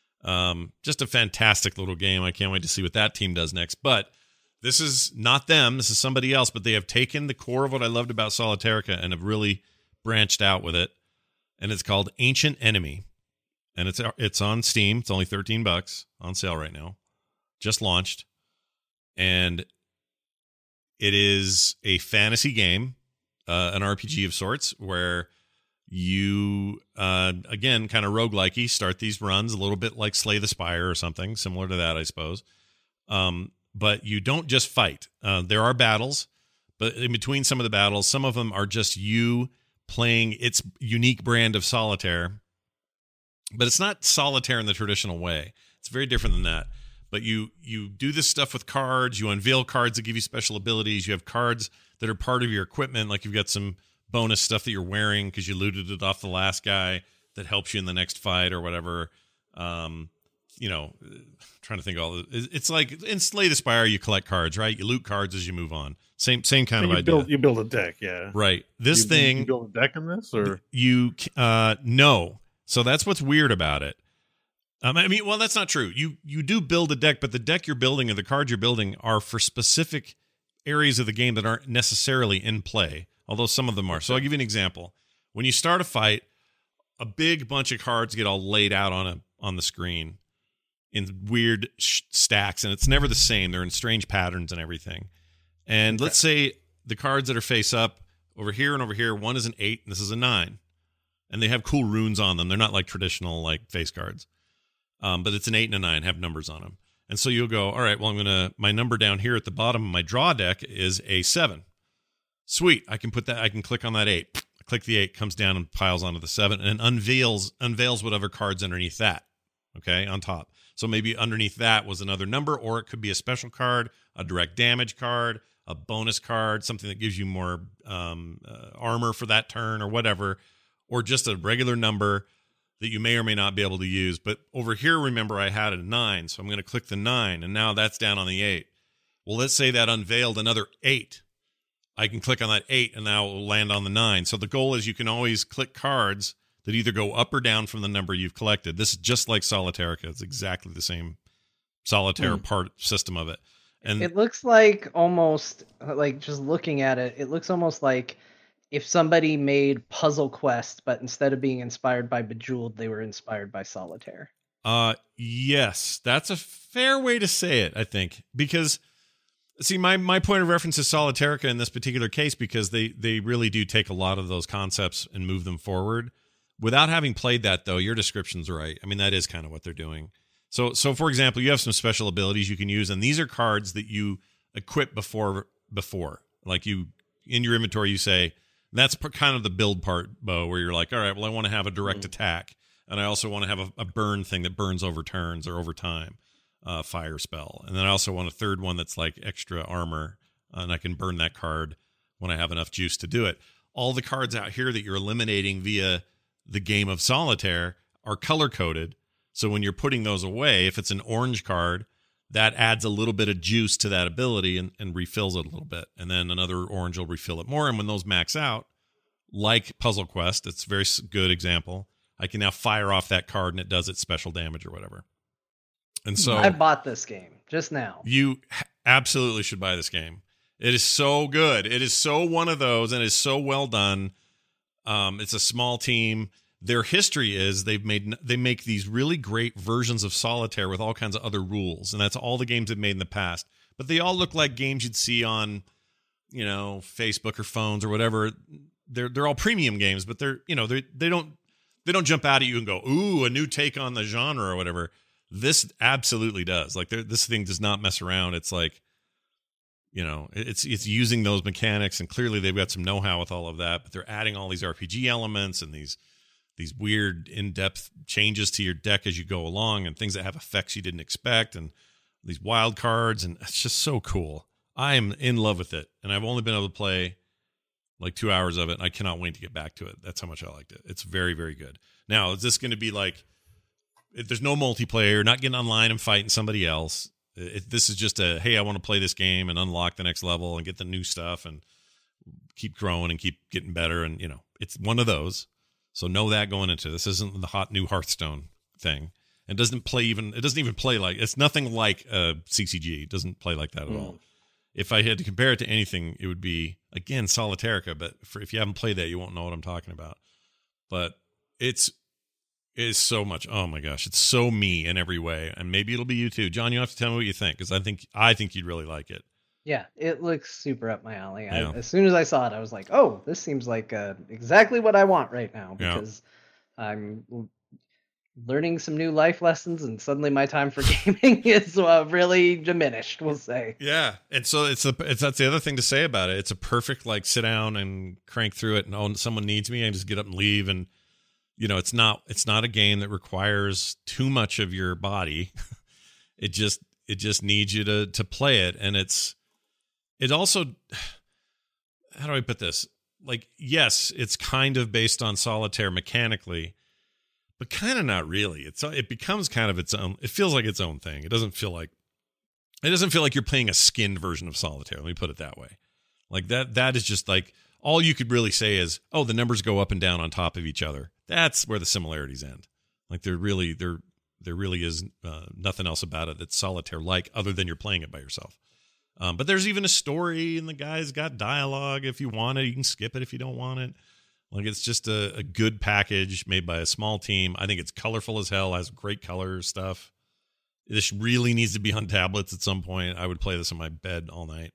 H: Just a fantastic little game. I can't wait to see what that team does next. But this is not them. This is somebody else, but they have taken the core of what I loved about Solitairica and have really branched out with it. And it's called Ancient Enemy. And it's on Steam. It's only $13 on sale right now. Just launched. And it is a fantasy game, an RPG of sorts, where you, again, kind of roguelike-y, start these runs a little bit like Slay the Spire or something, similar to that, I suppose. But you don't just fight. There are battles, but in between some of the battles, some of them are just you playing its unique brand of solitaire. But it's not solitaire in the traditional way. It's very different than that. But you do this stuff with cards. You unveil cards that give you special abilities. You have cards that are part of your equipment, like you've got some bonus stuff that you're wearing because you looted it off the last guy that helps you in the next fight or whatever. Trying to think it's like in Slay the Spire, you collect cards, right? You loot cards as you move on. Same kind of idea.
J: You build a deck, yeah.
H: Right. You
J: build a deck in this, or
H: no. So that's what's weird about it. That's not true. You do build a deck, but the deck you're building and the cards you're building are for specific areas of the game that aren't necessarily in play, although some of them are. So I'll give you an example. When you start a fight, a big bunch of cards get all laid out on the screen in weird stacks, and it's never the same. They're in strange patterns and everything. And let's say the cards that are face up over here and over here, one is an 8 and this is a 9. And they have cool runes on them. They're not like traditional like face cards. But it's an 8 and a 9, have numbers on them. And so you'll go, all right, well, my number down here at the bottom of my draw deck is a 7. Sweet. I can click on that 8. I click the 8, comes down and piles onto the 7, and unveils whatever cards underneath that. Okay, on top. So maybe underneath that was another number, or it could be a special card, a direct damage card, a bonus card, something that gives you more armor for that turn or whatever, or just a regular number that you may or may not be able to use. But over here, remember, I had a 9, so I'm going to click the 9, and now that's down on the 8. Well, let's say that unveiled another 8. I can click on that 8, and now it will land on the 9. So the goal is you can always click cards that either go up or down from the number you've collected. This is just like Solitairica. It's exactly the same solitaire part system of it. And
I: it looks like almost like, just looking at it, it looks almost like if somebody made Puzzle Quest, but instead of being inspired by Bejeweled, they were inspired by Solitaire.
H: Yes, that's a fair way to say it, I think, because see, my point of reference is Solitairica in this particular case, because they really do take a lot of those concepts and move them forward. Without having played that, though, your description's right. I mean, that is kind of what they're doing. So for example, you have some special abilities you can use, and these are cards that you equip before. Like you in your inventory, you say that's kind of the build part, Bo, where you're like, all right, well, I want to have a direct attack, and I also want to have a burn thing that burns over turns or over time, fire spell, and then I also want a third one that's like extra armor, and I can burn that card when I have enough juice to do it. All the cards out here that you're eliminating via the game of solitaire are color coded. So when you're putting those away, if it's an orange card, that adds a little bit of juice to that ability and refills it a little bit. And then another orange will refill it more. And when those max out, like Puzzle Quest, it's a very good example, I can now fire off that card and it does its special damage or whatever. And so
I: I bought this game just now.
H: You absolutely should buy this game. It is so good. It is so one of those, and it is so well done. It's a small team. Their history is they make these really great versions of solitaire with all kinds of other rules, and that's all the games they've made in the past. But they all look like games you'd see on, Facebook or phones or whatever. They're all premium games, but they don't jump out at you and go, ooh, a new take on the genre or whatever. This absolutely does. Like this thing does not mess around. It's like, it's using those mechanics, and clearly they've got some know-how with all of that, but they're adding all these RPG elements and these weird in-depth changes to your deck as you go along, and things that have effects you didn't expect, and these wild cards, and it's just so cool. I am in love with it, and I've only been able to play like 2 hours of it, and I cannot wait to get back to it. That's how much I liked it. It's very, very good. Now, is this going to be like, if there's no multiplayer, not getting online and fighting somebody else? This is just hey, I want to play this game and unlock the next level and get the new stuff and keep growing and keep getting better, and it's one of those. So know that going into this isn't the hot new Hearthstone thing. It doesn't even play like, it's nothing like CCG. It doesn't play like that at all. If I had to compare it to anything, it would be, again, Solitairica, but if you haven't played that, you won't know what I'm talking about. But it is so much, oh my gosh, it's so me in every way. And maybe it'll be you too. John, you have to tell me what you think, because I think you'd really like it.
I: Yeah, it looks super up my alley.
H: Yeah.
I: As soon as I saw it, I was like, oh, this seems like exactly what I want right now, because I'm learning some new life lessons, and suddenly my time for gaming is really diminished, we'll say.
H: Yeah, and so that's the other thing to say about it. It's a perfect, like, sit down and crank through it, and someone needs me, I just get up and leave, and it's not a game that requires too much of your body. It just needs you to play it, and it also, how do I put this? Like, yes, it's kind of based on solitaire mechanically, but kind of not really. It becomes kind of its own. It feels like its own thing. It doesn't feel like you're playing a skinned version of solitaire. Let me put it that way. Like that is just like, all you could really say is, oh, the numbers go up and down on top of each other. That's where the similarities end. Like there really is nothing else about it that's solitaire-like other than you're playing it by yourself. But there's even a story, and the guy's got dialogue. If you want it, you can skip it if you don't want it. Like, it's just a good package made by a small team. I think it's colorful as hell, has great color stuff. This really needs to be on tablets at some point. I would play this in my bed all night.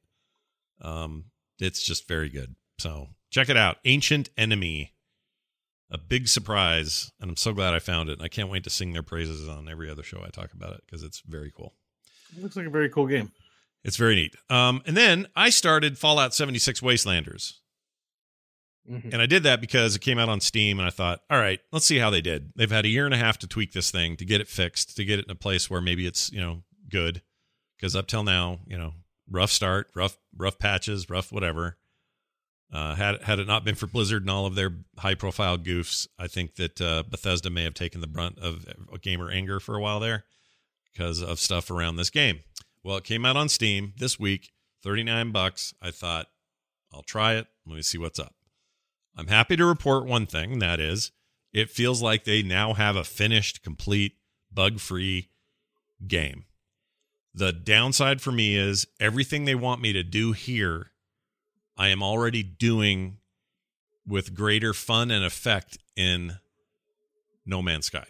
H: It's just very good. So check it out. Ancient Enemy. A big surprise, and I'm so glad I found it. And I can't wait to sing their praises on every other show I talk about it, because it's very cool.
J: It looks like a very cool game.
H: It's very neat. And then I started Fallout 76 Wastelanders. Mm-hmm. And I did that because it came out on Steam, and I thought, all right, let's see how they did. They've had a year and a half to tweak this thing, to get it fixed, to get it in a place where maybe it's, good. Because up till now, rough start, rough patches, rough whatever. Had it not been for Blizzard and all of their high-profile goofs, I think that Bethesda may have taken the brunt of gamer anger for a while there because of stuff around this game. Well, it came out on Steam this week, $39. I thought, I'll try it. Let me see what's up. I'm happy to report one thing, and that is, it feels like they now have a finished, complete, bug-free game. The downside for me is everything they want me to do here, I am already doing with greater fun and effect in No Man's Sky.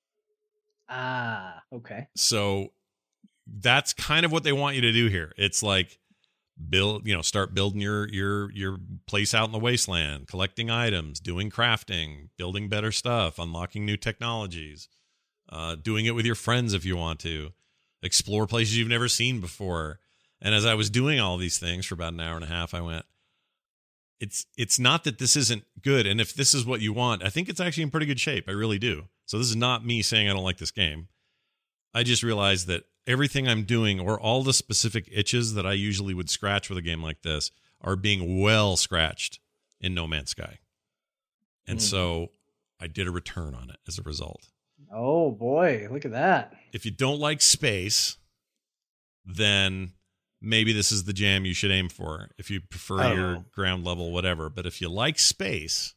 I: Ah, okay.
H: So that's kind of what they want you to do here. It's like start building your place out in the wasteland, collecting items, doing crafting, building better stuff, unlocking new technologies, doing it with your friends if you want to, explore places you've never seen before. And as I was doing all these things for about an hour and a half, I went, it's not that this isn't good. And if this is what you want, I think it's actually in pretty good shape. I really do. So this is not me saying I don't like this game. I just realized that everything I'm doing, or all the specific itches that I usually would scratch with a game like this, are being well scratched in No Man's Sky. And so I did a return on it as a result.
I: Oh boy, look at that.
H: If you don't like space, then maybe this is the jam you should aim for. If you prefer your ground level, whatever. But if you like space,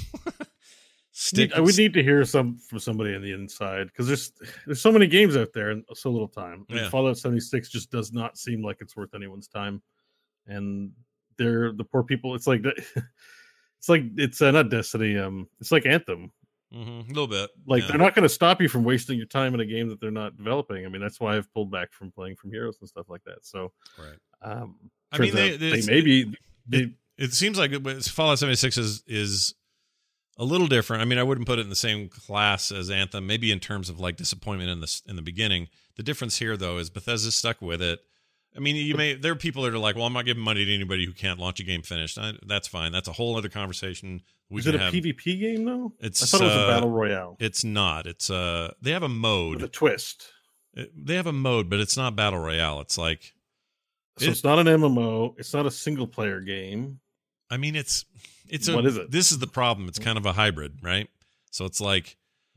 J: I would need to hear from somebody on the inside, because there's so many games out there and so little time. And Fallout 76 just does not seem like it's worth anyone's time. And they're the poor people. It's like it's not Destiny. It's like Anthem.
H: A little bit.
J: Like they're not going to stop you from wasting your time in a game that they're not developing. I mean, that's why I've pulled back from playing From Heroes and stuff like that. So,
H: right. I mean, it seems like Fallout 76 is a little different. I mean, I wouldn't put it in the same class as Anthem, maybe in terms of like disappointment in the beginning. The difference here, though, is Bethesda stuck with it. I mean, there are people that are like, well, I'm not giving money to anybody who can't launch a game finished. That's fine. That's a whole other conversation.
J: Is it a PvP game, though? I thought it was a battle royale.
H: It's not. It's they have a mode.
J: With a twist.
H: They have a mode, but it's not battle royale. It's like...
J: So it's not an MMO. It's not a single-player game.
H: I mean, it's
J: what is it?
H: This is the problem. It's kind of a hybrid, right? So it's like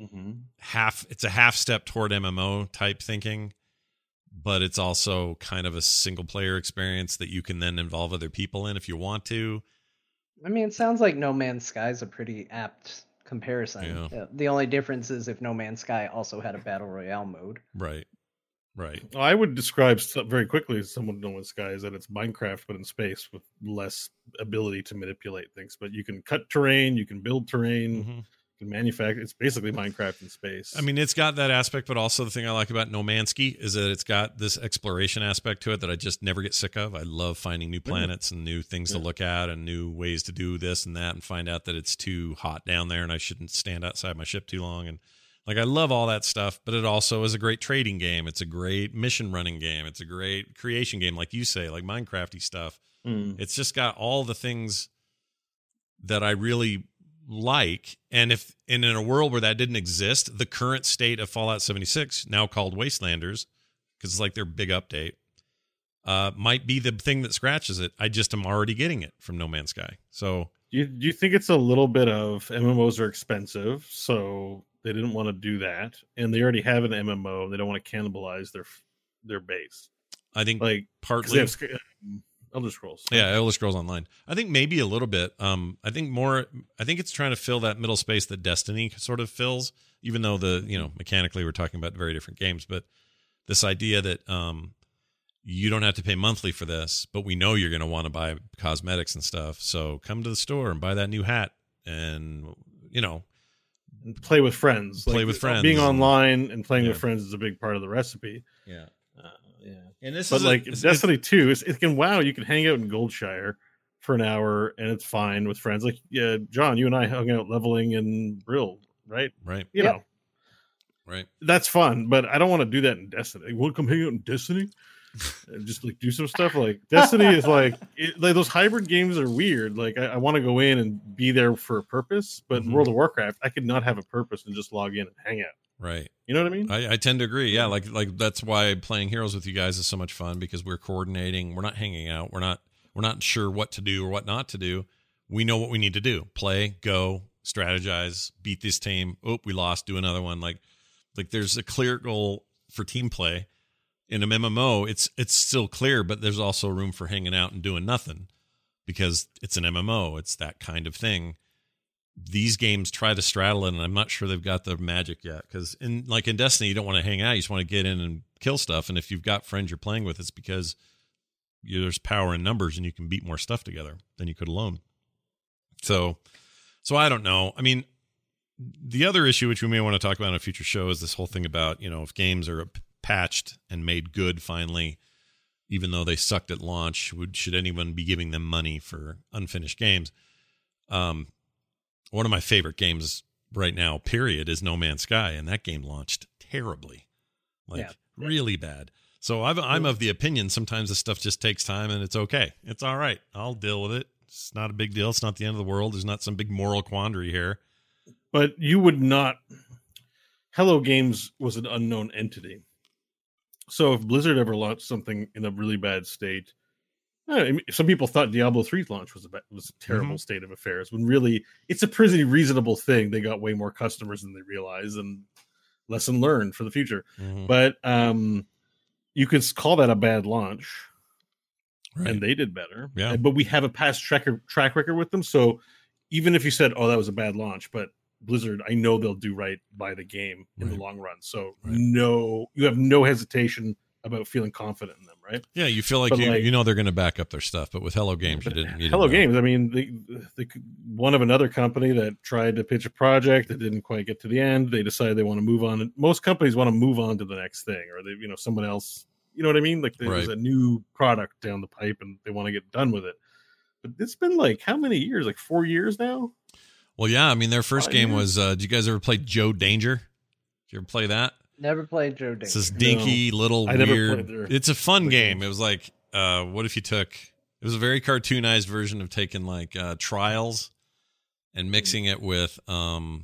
H: it's a half step toward MMO type thinking, but it's also kind of a single player experience that you can then involve other people in if you want to.
I: I mean, it sounds like No Man's Sky is a pretty apt comparison.
H: Yeah.
I: The only difference is if No Man's Sky also had a battle royale mode.
H: Right.
J: Well, I would describe very quickly as someone No Man's Sky is that it's Minecraft, but in space with less ability to manipulate things. But you can cut terrain, you can build terrain, you can manufacture. It's basically Minecraft in space.
H: I mean, it's got that aspect, but also the thing I like about No Man's Sky is that it's got this exploration aspect to it that I just never get sick of. I love finding new planets and new things to look at and new ways to do this and that, and find out that it's too hot down there and I shouldn't stand outside my ship too long. And like, I love all that stuff, but it also is a great trading game. It's a great mission running game. It's a great creation game, like you say, like Minecraft-y stuff. It's just got all the things that I really like. And in a world where that didn't exist, the current state of Fallout 76, now called Wastelanders, because it's like their big update, might be the thing that scratches it. I just am already getting it from No Man's Sky. So
J: do you think it's a little bit of MMOs are expensive, so they didn't want to do that, and they already have an MMO. They don't want to cannibalize their base.
H: I think
J: like
H: partly
J: Elder Scrolls.
H: Yeah, Elder Scrolls Online. I think maybe a little bit. I think it's trying to fill that middle space that Destiny sort of fills, even though mechanically we're talking about very different games. But this idea that you don't have to pay monthly for this, but we know you're going to want to buy cosmetics and stuff. So come to the store and buy that new hat, and
J: play with friends. Being online and playing with friends is a big part of the recipe.
H: Yeah.
J: And this is Destiny 2, it can you can hang out in Goldshire for an hour and it's fine with friends. Like, John, you and I hung out leveling in Brill, right?
H: Right.
J: You know.
H: Right.
J: That's fun, but I don't want to do that in Destiny. You want to come hang out in Destiny? And just like do some stuff. Like Destiny is like those hybrid games are weird. Like I want to go in and be there for a purpose, but in World of Warcraft, I could not have a purpose and just log in and hang out.
H: Right.
J: You know what I mean?
H: I tend to agree. Yeah. Like that's why playing Heroes with you guys is so much fun, because we're coordinating. We're not hanging out. We're not sure what to do or what not to do. We know what we need to do. Play, go, strategize, beat this team. Oh, we lost. Do another one. Like there's a clear goal for team play. In an MMO, it's still clear, but there's also room for hanging out and doing nothing, because it's an MMO. It's that kind of thing. These games try to straddle it, and I'm not sure they've got the magic yet. Because in Destiny, you don't want to hang out; you just want to get in and kill stuff. And if you've got friends you're playing with, it's because there's power in numbers, and you can beat more stuff together than you could alone. So I don't know. I mean, the other issue, which we may want to talk about in a future show, is this whole thing about if games are patched and made good finally, even though they sucked at launch, should anyone be giving them money for unfinished games? One of my favorite games right now, period, is No Man's Sky, and that game launched terribly, really bad. So I'm of the opinion sometimes this stuff just takes time and it's okay. It's all right. I'll deal with it. It's not a big deal. It's not the end of the world. There's not some big moral quandary here.
J: But you would not. Hello Games was an unknown entity. So if Blizzard ever launched something in a really bad state, some people thought Diablo 3's launch was a terrible state of affairs, when really it's a pretty reasonable thing. They got way more customers than they realized, and lesson learned for the future. But you could call that a bad launch, and they did better.
H: Yeah.
J: But we have a past track record with them, so even if you said, "Oh, that was a bad launch," but Blizzard, I know they'll do right by the game in the long run. So you have no hesitation about feeling confident in them, right?
H: Yeah, you feel like you know they're going to back up their stuff, but with Hello Games, you didn't.
J: Hello Games, I mean, they one of another company that tried to pitch a project that didn't quite get to the end. They decided they want to move on. Most companies want to move on to the next thing, or they, someone else. You know what I mean? Like there's a new product down the pipe, and they want to get done with it. But it's been like how many years? Like 4 years now.
H: Well, yeah. I mean, their first game was. Did you guys ever play Joe Danger? Did you ever play that?
I: Never played Joe Danger.
H: It's this dinky little weird. It's a fun game. It was like, what if you took? It was a very cartoonized version of taking like Trials and mixing it with kind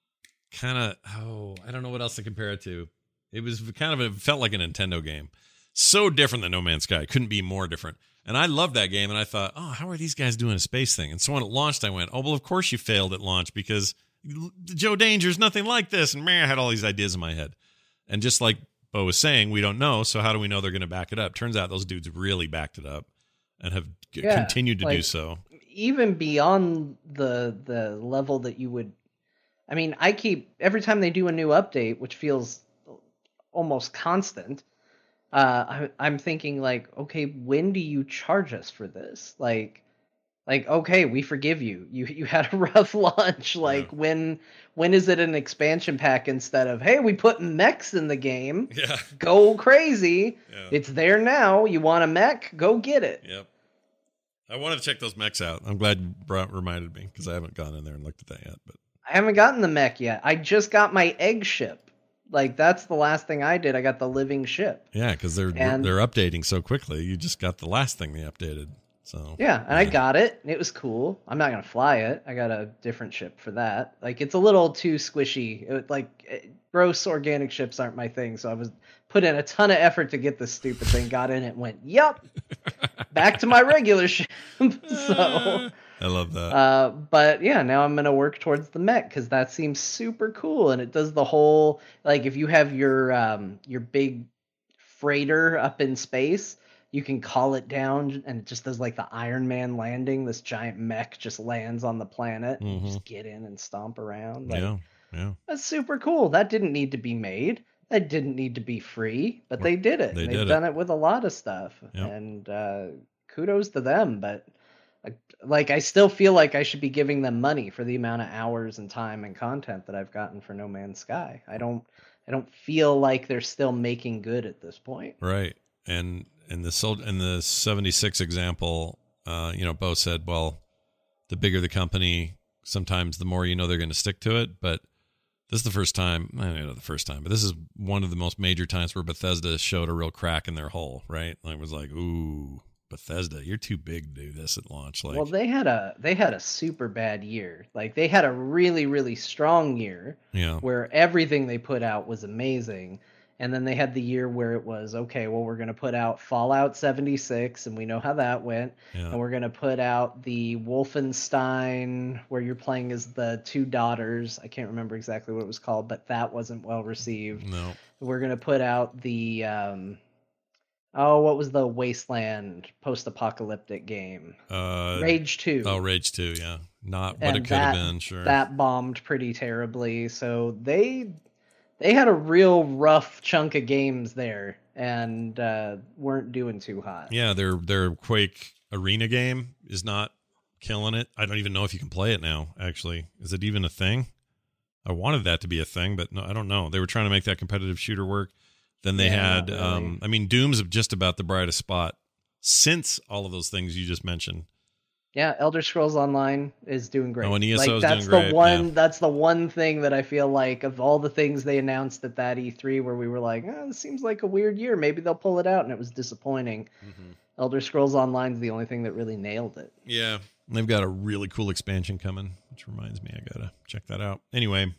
H: of I don't know what else to compare it to. It was it felt like a Nintendo game. So different than No Man's Sky. Couldn't be more different. And I loved that game. And I thought, oh, how are these guys doing a space thing? And so when it launched, I went, oh, well, of course you failed at launch because Joe Danger's nothing like this. And man, I had all these ideas in my head. And just like Bo was saying, we don't know. So how do we know they're going to back it up? Turns out those dudes really backed it up and have continued to do so.
I: Even beyond the level that you would. I mean, every time they do a new update, which feels almost constant, I'm thinking like, okay, when do you charge us for this? Like, okay, we forgive you. You had a rough launch. Like, when is it an expansion pack instead of, hey, we put mechs in the game.
H: Yeah.
I: Go crazy. Yeah. It's there now. You want a mech? Go get it.
H: Yep. I wanted to check those mechs out. I'm glad you reminded me because I haven't gone in there and looked at that yet. But
I: I haven't gotten the mech yet. I just got my egg ship. Like, that's the last thing I did. I got the living ship.
H: Yeah, because they're updating so quickly. You just got the last thing they updated. So
I: yeah, and I got it. And it was cool. I'm not gonna fly it. I got a different ship for that. Like, it's a little too squishy. Gross organic ships aren't my thing. So I was put in a ton of effort to get this stupid thing. Got in it, and went, yep, back to my regular ship. So
H: I love that.
I: But yeah, now I'm gonna work towards the mech because that seems super cool, and it does the whole, like, if you have your big freighter up in space, you can call it down, and it just does like the Iron Man landing. This giant mech just lands on the planet. And you just get in and stomp around. Like,
H: yeah,
I: that's super cool. That didn't need to be made. That didn't need to be free, but they did it. They've done it with a lot of stuff, and kudos to them. But like, I still feel like I should be giving them money for the amount of hours and time and content that I've gotten for No Man's Sky. I don't feel like they're still making good at this point.
H: Right. And in the 76 example, Bo said, well, the bigger the company, sometimes the more they're going to stick to it. But this is the first time, I don't know the first time, but this is one of the most major times where Bethesda showed a real crack in their hull, right? Like, it was like, ooh, Bethesda, you're too big to do this at launch. Like,
I: well, they had a super bad year. Like, they had a really, really strong year where everything they put out was amazing. And then they had the year where it was, okay, well, we're going to put out Fallout 76, and we know how that went. Yeah. And we're going to put out the Wolfenstein, where you're playing as the two daughters. I can't remember exactly what it was called, but that wasn't well received.
H: No.
I: We're going to put out the, what was the Wasteland post-apocalyptic game? Rage 2.
H: Oh, Rage 2, yeah. Not what it could have been, sure.
I: That bombed pretty terribly, so they had a real rough chunk of games there, and weren't doing too hot.
H: Yeah, their Quake Arena game is not killing it. I don't even know if you can play it now, actually. Is it even a thing? I wanted that to be a thing, but no, I don't know. They were trying to make that competitive shooter work. Then they had, really. Doom's just about the brightest spot since all of those things you just mentioned.
I: Yeah, Elder Scrolls Online is doing great.
H: Oh, and ESO
I: like
H: is
I: that's
H: doing
I: the
H: great,
I: one.
H: yeah.
I: That's the one thing that I feel like of all the things they announced at that E3, where we were like, this seems like a weird year. Maybe they'll pull it out, and it was disappointing. Elder Scrolls Online is the only thing that really nailed it.
H: Yeah, they've got a really cool expansion coming, which reminds me, I gotta check that out. Anyway,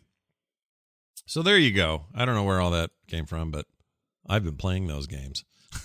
H: so there you go. I don't know where all that came from, but I've been playing those games.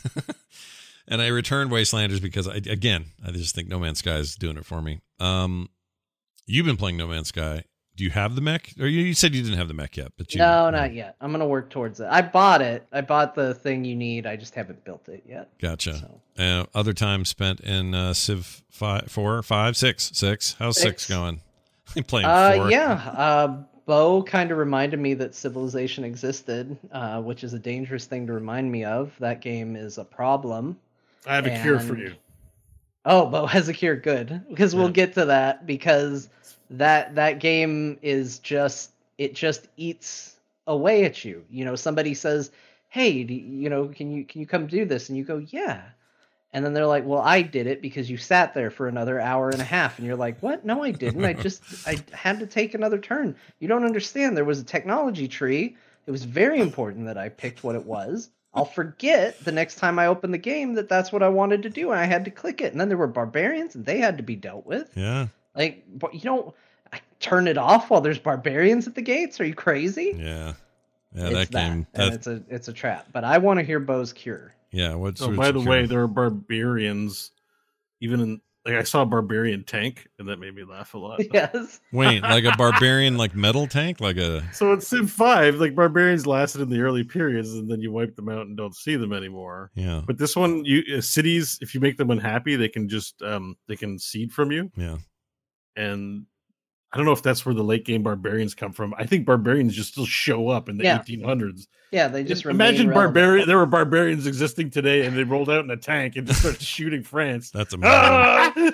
H: And I returned Wastelanders because, I just think No Man's Sky is doing it for me. You've been playing No Man's Sky. Do you have the mech? Or you said you didn't have the mech yet, but
I: No, not yet. I'm gonna work towards it. I bought it. I bought the thing you need. I just haven't built it yet.
H: Gotcha. So. Other time spent in Civ 5, 4, 5, 6. 6. How's 6 going? I'm playing 4.
I: Yeah. Bo kind of reminded me that Civilization existed, which is a dangerous thing to remind me of. That game is a problem.
J: I have a cure for you.
I: Oh, Bo has a cure. Good, because we'll get to that. Because that game is just eats away at you. You know, somebody says, "Hey, can you come do this?" And you go, "Yeah." And then they're like, "Well, I did it because you sat there for another hour and a half." And you're like, "What? No, I didn't. I had to take another turn. You don't understand. There was a technology tree. It was very important that I picked what it was. I'll forget the next time I open the game that that's what I wanted to do, and I had to click it. And then there were barbarians, and they had to be dealt with.
H: Yeah.
I: Like, I turn it off while there's barbarians at the gates. Are you crazy?
H: Yeah. Yeah, that game.
I: And it's a trap. But I want to hear Bo's cure.
H: Yeah.
J: By the way, there are barbarians, even in. Like, I saw a barbarian tank, and that made me laugh a lot.
I: Yes.
H: Wait, like a barbarian, like metal tank?
J: So in Civ 5, like, barbarians lasted in the early periods, and then you wipe them out and don't see them anymore.
H: Yeah.
J: But this one, cities, if you make them unhappy, they can just, they can seed from you.
H: Yeah.
J: And I don't know if that's where the late game barbarians come from. I think barbarians just still show up in the 1800s.
I: Yeah, they just
J: imagine there were barbarians existing today, and they rolled out in a tank and just started shooting France.
H: That's amazing.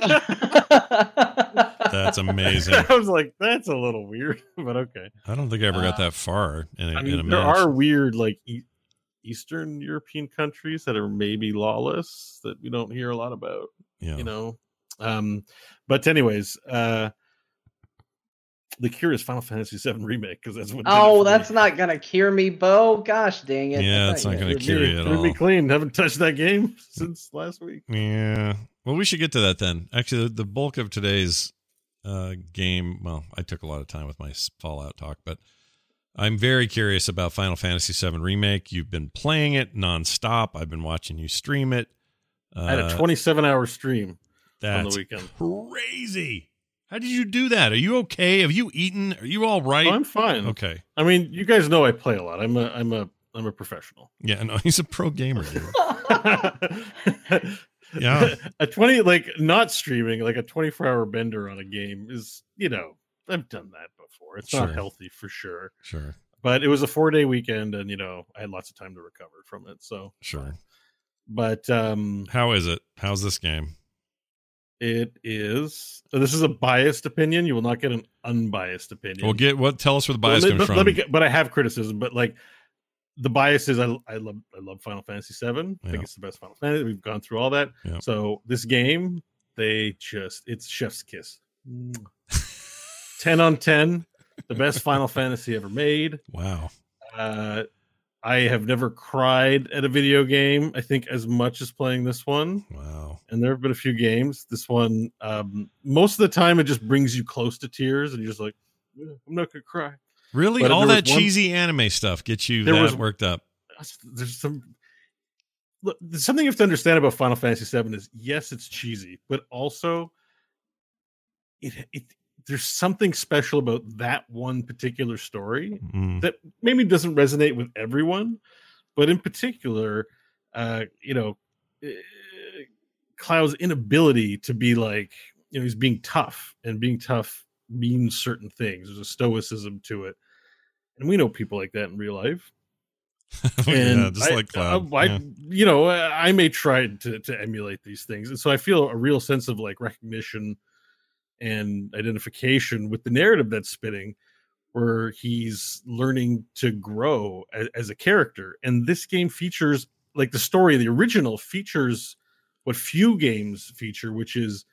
H: That's amazing.
J: I was like, that's a little weird, but okay.
H: I don't think I ever got that far in a
J: there
H: match.
J: are weird, like Eastern European countries that are maybe lawless that we don't hear a lot about.
H: Yeah.
J: You know, but anyways, the cure is Final Fantasy VII Remake, because that's what.
I: That's not gonna cure me, Bo. Gosh dang it!
H: Yeah, it's not gonna cure you at all.
J: Me clean. Haven't touched that game since last week.
H: Yeah. Well, we should get to that then. Actually, the bulk of today's game. Well, I took a lot of time with my Fallout talk, but I'm very curious about Final Fantasy VII Remake. You've been playing it nonstop. I've been watching you stream it.
J: I had a 27-hour stream on the weekend.
H: Crazy. How did you do that? Are you okay? Have you eaten? Are you all right?
J: Oh, I'm fine.
H: Okay.
J: I mean, you guys know I play a lot. I'm a professional.
H: Yeah, no, he's a pro gamer, dude. Yeah.
J: Not streaming, like a 24-hour bender on a game is, I've done that before. It's not healthy for sure.
H: Sure.
J: But it was a 4-day weekend, and I had lots of time to recover from it. So
H: sure.
J: But
H: how is it? How's this game?
J: It is. This is a biased opinion. You will not get an unbiased opinion.
H: Well, tell us where the bias comes from.
J: But I have criticism. But like, the bias is I love Final Fantasy VII. I think it's the best Final Fantasy. We've gone through all that.
H: Yeah.
J: So this game, it's chef's kiss. 10 on 10, the best Final Fantasy ever made.
H: Wow.
J: I have never cried at a video game, I think, as much as playing this one.
H: Wow.
J: And there have been a few games. This one, most of the time, it just brings you close to tears, and you're just like, I'm not going to cry.
H: Really?
J: But
H: all that cheesy anime stuff gets you worked up.
J: There's something you have to understand about Final Fantasy VII is, yes, it's cheesy, but also there's something special about that one particular story that maybe doesn't resonate with everyone, but in particular, Cloud's inability to be like, he's being tough, and being tough means certain things. There's a stoicism to it, and we know people like that in real life. And
H: just like Cloud.
J: I may try to emulate these things, and so I feel a real sense of like recognition and identification with the narrative that's spinning, where he's learning to grow as a character. And this game features, like, the story, the original features what few games feature, which is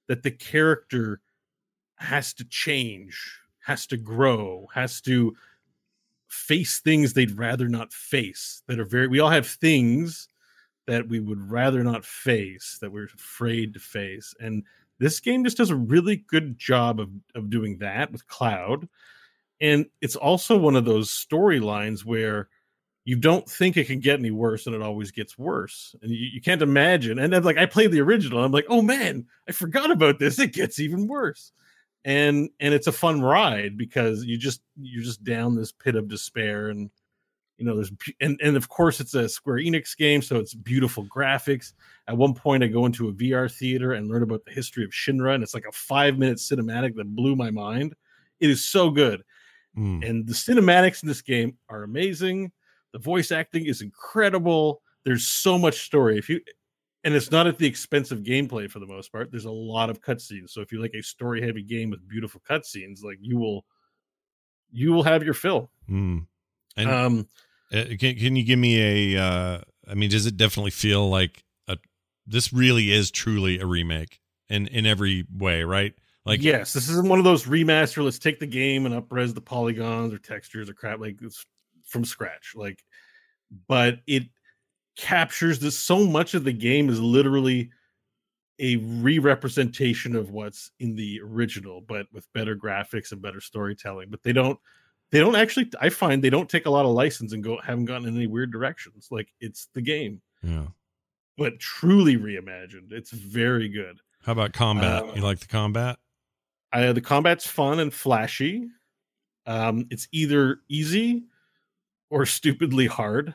J: that the character has to change, has to grow, has to face things they'd rather not face, that are we all have things that we would rather not face, that we're afraid to face. And this game just does a really good job of doing that with Cloud. And it's also one of those storylines where you don't think it can get any worse, and it always gets worse. And you can't imagine. And then, like, I played the original. I'm like, oh man, I forgot about this. It gets even worse. And it's a fun ride because you're just down this pit of despair. And there's and of course it's a Square Enix game, so it's beautiful graphics. At one point, I go into a VR theater and learn about the history of Shinra, and it's like a 5-minute cinematic that blew my mind. It is so good. And the cinematics in this game are amazing. The voice acting is incredible. There's so much story. And it's not at the expense of gameplay for the most part. There's a lot of cutscenes. So if you like a story-heavy game with beautiful cutscenes, like you will have your fill.
H: And can you give me a? I mean, does it definitely feel like this really is truly a remake in every way, right? Like,
J: yes, this isn't one of those remaster. Let's take the game and up-res the polygons or textures or crap. Like, it's from scratch. Like, but it captures this. So much of the game is literally a re-representation of what's in the original, but with better graphics and better storytelling. But they don't actually, I find they don't take a lot of license and haven't gotten in any weird directions. Like, it's the game.
H: Yeah.
J: But truly reimagined. It's very good.
H: How about combat? You like the combat?
J: The combat's fun and flashy. It's either easy or stupidly hard.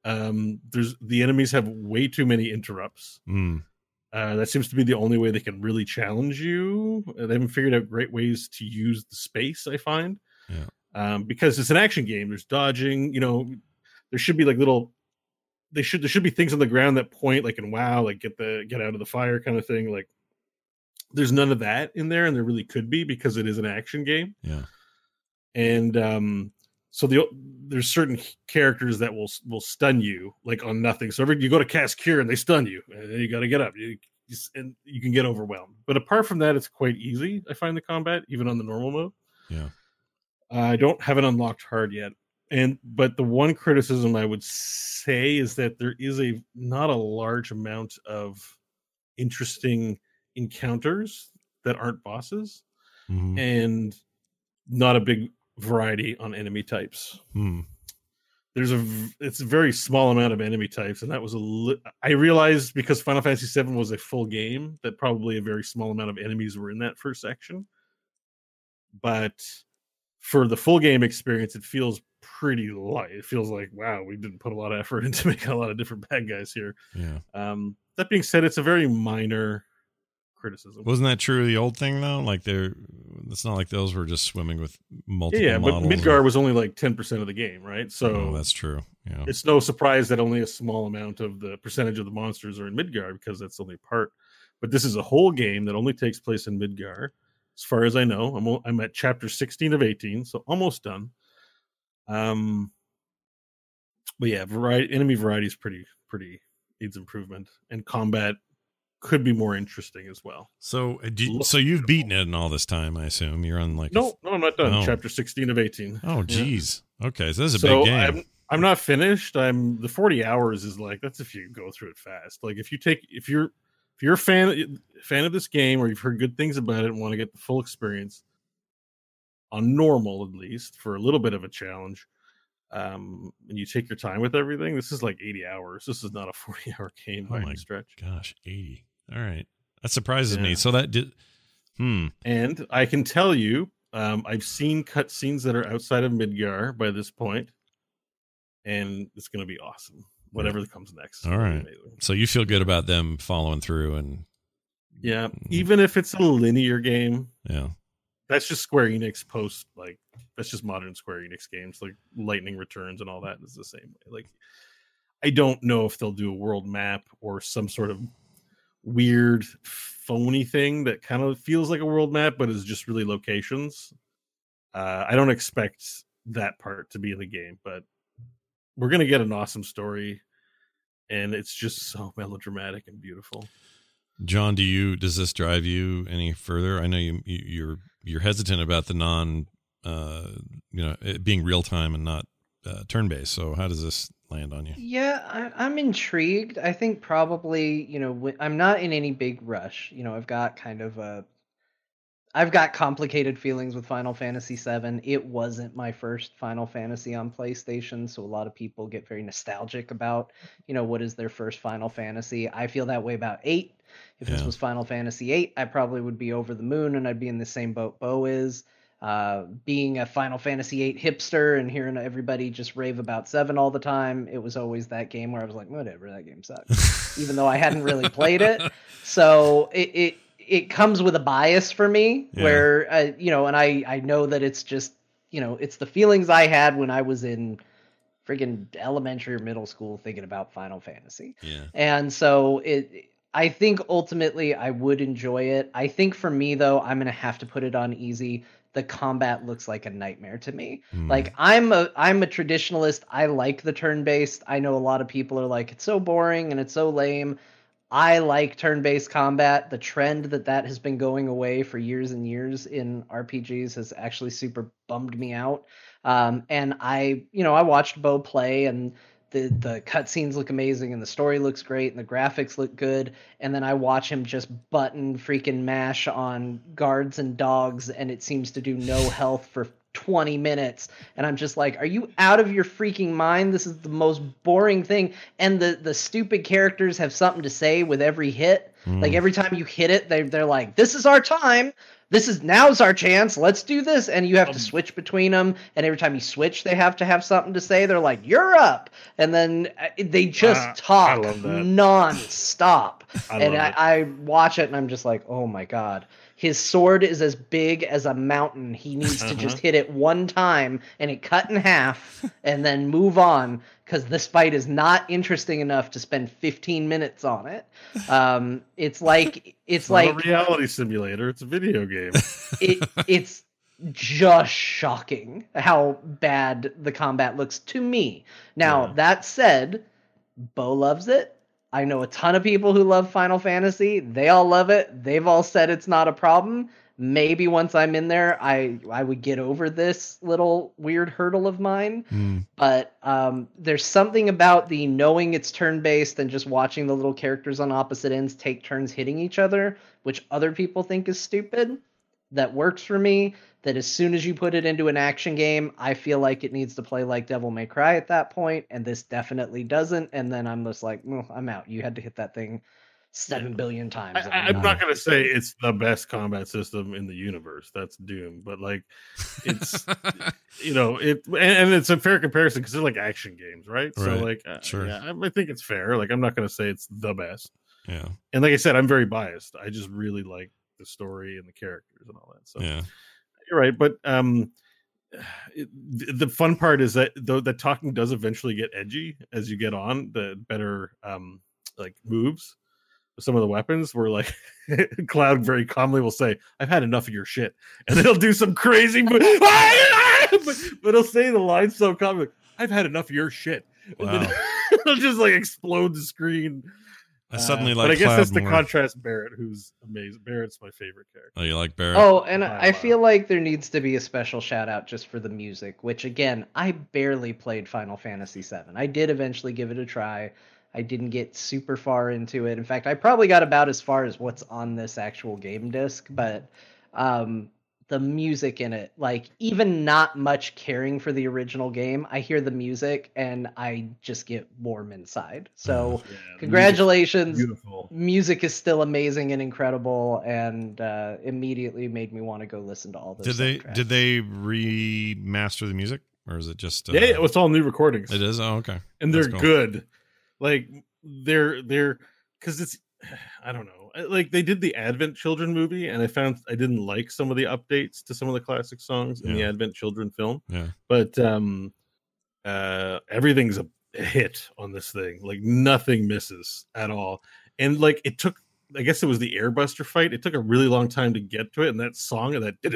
J: The enemies have way too many interrupts. That seems to be the only way they can really challenge you. They haven't figured out great ways to use the space, I find.
H: Yeah.
J: Because it's an action game. There's dodging. There should be like little. There should be things on the ground that point, like in WoW, like get out of the fire kind of thing. Like, there's none of that in there, and there really could be because it is an action game.
H: Yeah.
J: And so there's certain characters that will stun you like on nothing. So you go to cast Cure and they stun you, and then you got to get up. And you can get overwhelmed. But apart from that, it's quite easy. I find the combat even on the normal mode.
H: Yeah.
J: I don't have it unlocked hard yet. But the one criticism I would say is that there is not a large amount of interesting encounters that aren't bosses, and not a big variety on enemy types. It's a very small amount of enemy types, and that was I realized because Final Fantasy VII was a full game that probably a very small amount of enemies were in that first section. But for the full game experience, it feels pretty light. It feels like, wow, we didn't put a lot of effort into making a lot of different bad guys here.
H: Yeah.
J: That being said, it's a very minor criticism.
H: Wasn't that true of the old thing though? Like it's not like those were just swimming with multiple models.
J: But Midgar was only like 10% of the game, right? So
H: that's true. Yeah.
J: It's no surprise that only a small amount of the percentage of the monsters are in Midgar because that's only part. But this is a whole game that only takes place in Midgar. As far as I know, I'm at chapter 16 of 18, so almost done. But yeah, enemy variety is pretty needs improvement, and combat could be more interesting as well.
H: So, so you've beaten it in all this time, I assume. You're on like
J: no, I'm not done. Chapter 16 of 18.
H: Oh, geez. Yeah. Okay, so this is a big game.
J: I'm not finished. The 40 hours is like that's if you go through it fast. Like if you're a fan of this game, or you've heard good things about it and want to get the full experience on normal, at least for a little bit of a challenge, and you take your time with everything, this is like 80 hours. This is not a 40-hour game by any stretch.
H: Gosh, 80. All right, that surprises me. So that did.
J: And I can tell you, I've seen cutscenes that are outside of Midgar by this point, and it's going to be awesome. Whatever comes next.
H: All right. So you feel good about them following through and
J: even if it's a linear game.
H: Yeah.
J: That's just Square Enix that's just modern Square Enix games, like Lightning Returns and all that is the same way. Like, I don't know if they'll do a world map or some sort of weird phony thing that kind of feels like a world map, but is just really locations. I don't expect that part to be in the game, but we're going to get an awesome story, and it's just so melodramatic and beautiful.
H: John, does this drive you any further? I know you're hesitant about the it being real time and not turn-based. So how does this land on you?
I: Yeah, I'm intrigued. I think probably, I'm not in any big rush. I've got complicated feelings with Final Fantasy VII. It wasn't my first Final Fantasy on PlayStation, so a lot of people get very nostalgic about, what is their first Final Fantasy. I feel that way about 8. If this was Final Fantasy 8, I probably would be over the moon, and I'd be in the same boat Bo is. Being a Final Fantasy 8 hipster and hearing everybody just rave about 7 all the time, it was always that game where I was like, whatever, that game sucks, even though I hadn't really played it. So it comes with a bias for me where, and I know that it's just, it's the feelings I had when I was in friggin' elementary or middle school thinking about Final Fantasy.
H: Yeah.
I: And so I think ultimately I would enjoy it. I think for me though, I'm going to have to put it on easy. The combat looks like a nightmare to me. Like I'm a traditionalist. I like the turn-based. I know a lot of people are like, it's so boring and it's so lame. I like turn-based combat. The trend that has been going away for years and years in RPGs has actually super bummed me out. And I watched Bo play, and the cutscenes look amazing, and the story looks great, and the graphics look good. And then I watch him just button freaking mash on guards and dogs, and it seems to do no health for 20 minutes, and I'm just like, are you out of your freaking mind? This is the most boring thing. And the stupid characters have something to say with every hit. Like every time you hit it, they're like, this is our time, now's our chance, let's do this. And you have to switch between them, and every time you switch they have to have something to say. They're like, you're up, and then they just talk non-stop. I watch it and I'm just like, oh my god. His sword is as big as a mountain. He needs to just hit it one time and it cut in half and then move on, because this fight is not interesting enough to spend 15 minutes on it. It's like
J: a reality simulator. It's a video game.
I: It's just shocking how bad the combat looks to me. Now, that said, Bo loves it. I know a ton of people who love Final Fantasy. They all love it. They've all said it's not a problem. Maybe once I'm in there, I would get over this little weird hurdle of mine. But there's something about the knowing it's turn-based and just watching the little characters on opposite ends take turns hitting each other, which other people think is stupid, that works for me. That as soon as you put it into an action game, I feel like it needs to play like Devil May Cry at that point, and this definitely doesn't. And then I'm just like, I'm out. You had to hit that thing 7 billion times.
J: I'm not going to say it's the best combat system in the universe. That's Doom. But like, it's, and it's a fair comparison because they're like action games, right? So like,
H: sure.
J: Yeah, I think it's fair. Like, I'm not going to say it's the best.
H: Yeah.
J: And like I said, I'm very biased. I just really like the story and the characters and all that. So
H: yeah.
J: You're right, but the fun part is that though the talking does eventually get edgy as you get on, the better like moves with some of the weapons. Where like Cloud very calmly will say, "I've had enough of your shit," and then he'll do some crazy move, but he'll say the line so calmly, like, "I've had enough of your shit."
H: Wow.
J: And then he'll just like explode the screen.
H: I suddenly like.
J: But I guess
H: Cloud
J: that's the
H: more.
J: contrast. Barrett, who's amazing. Barrett's my favorite character.
H: Oh, you like Barrett?
I: Oh, and I feel like there needs to be a special shout out just for the music, which again, I barely played Final Fantasy VII. I did eventually give it a try. I didn't get super far into it. In fact, I probably got about as far as what's on this actual game disc, but the music in it, like even not much caring for the original game, I hear the music and I just get warm inside. So congratulations. Music is still amazing and incredible, and immediately made me want to go listen to all this.
H: Did they remaster the music, or is it just
J: yeah, it's all new recordings.
H: It is? Oh, okay.
J: And they're good. Like they're because it's, I don't know. Like they did the Advent Children movie, and I found I didn't like some of the updates to some of the classic songs in the Advent Children film.
H: Yeah.
J: But everything's a hit on this thing. Like nothing misses at all. And like it took, I guess it was the Airbuster fight. It took a really long time to get to it, and that song and that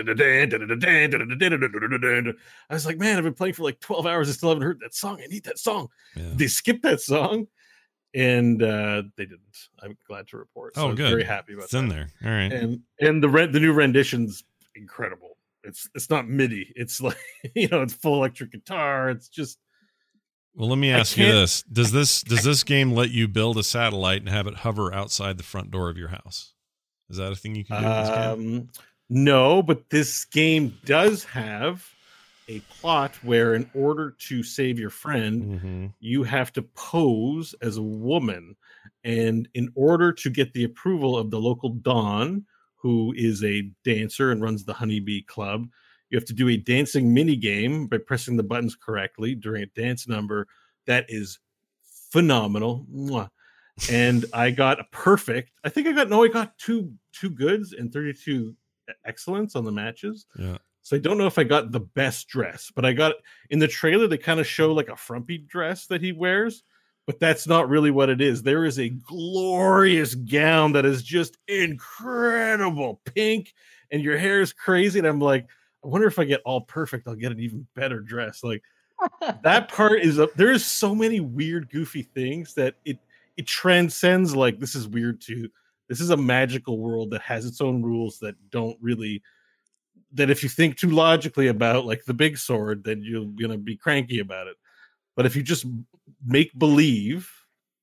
J: I was like, man, I've been playing for like 12 hours. I still haven't heard that song. I need that song.
H: Yeah.
J: They skipped that song. and they didn't. I'm glad to report. So
H: Oh,
J: I'm
H: good.
J: very happy about
H: It's
J: that.
H: in there. All right.
J: And the new rendition's incredible. It's not MIDI. It's like it's full electric guitar. It's just.
H: Well, let me ask you this: Does this game let you build a satellite and have it hover outside the front door of your house? Is that a thing you can do in this game?
J: No, but this game does have a plot where, in order to save your friend, you have to pose as a woman, and in order to get the approval of the local Don, who is a dancer and runs the Honeybee Club, you have to do a dancing mini game by pressing the buttons correctly during a dance number that is phenomenal. Mwah. And I got a perfect. I got two goods and 32 excellence on the matches.
H: Yeah.
J: So I don't know if I got the best dress, but I got in the trailer. They kind of show like a frumpy dress that he wears, but that's not really what it is. There is a glorious gown that is just incredible, pink, and your hair is crazy. And I'm like, I wonder if I get all perfect, I'll get an even better dress. Like that part is there is so many weird, goofy things that it transcends. Like, this is weird too. This is a magical world that has its own rules that don't really. That if you think too logically about, like the big sword, then you're gonna be cranky about it. But if you just make believe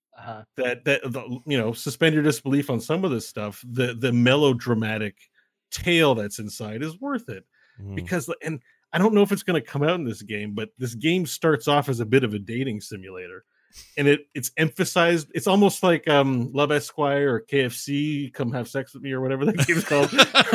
J: that suspend your disbelief on some of this stuff, the melodramatic tale that's inside is worth it. Because, and I don't know if it's going to come out in this game, but this game starts off as a bit of a dating simulator, and it's emphasized. It's almost like Love Esquire or KFC, Come Have Sex with Me, or whatever that game's called.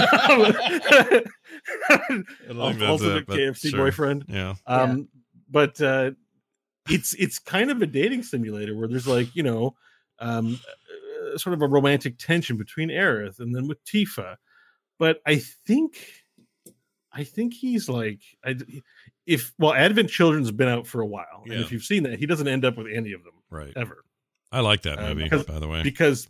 J: Ultimate KFC sure. Boyfriend.
H: Yeah.
J: But it's kind of a dating simulator where there's like sort of a romantic tension between Aerith and then with Tifa. But I think he's like, Advent Children's been out for a while, and if you've seen that, he doesn't end up with any of them,
H: right?
J: Ever.
H: I like that movie, by the way,
J: because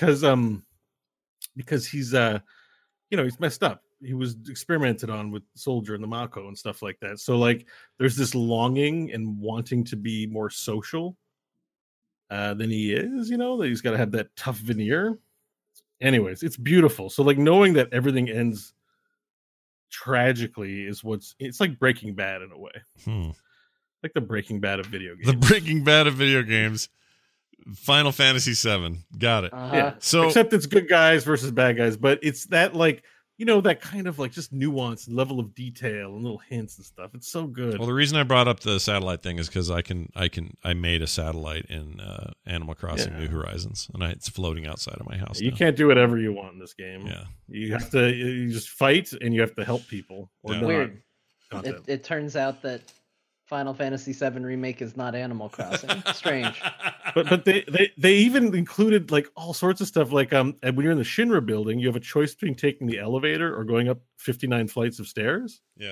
J: he's he's messed up. He was experimented on with Soldier and the Mako and stuff like that. So like, there's this longing and wanting to be more social than he is. That he's got to have that tough veneer. Anyways, it's beautiful. So like, knowing that everything ends tragically is it's like Breaking Bad in a way. Like the Breaking Bad of video games.
H: The Breaking Bad of video games. Final Fantasy VII. Got it.
J: Yeah. So except it's good guys versus bad guys, but it's that like that kind of like just nuance and level of detail and little hints and stuff. It's so good.
H: Well, the reason I brought up the satellite thing is because I made a satellite in Animal Crossing New Horizons, and it's floating outside of my house.
J: You can't do whatever you want in this game.
H: Yeah,
J: you just fight and you have to help people. Or not.
I: Weird. It turns out that Final Fantasy VII Remake is not Animal Crossing. Strange.
J: But they even included like all sorts of stuff. Like when you're in the Shinra building, you have a choice between taking the elevator or going up 59 flights of stairs.
H: Yeah.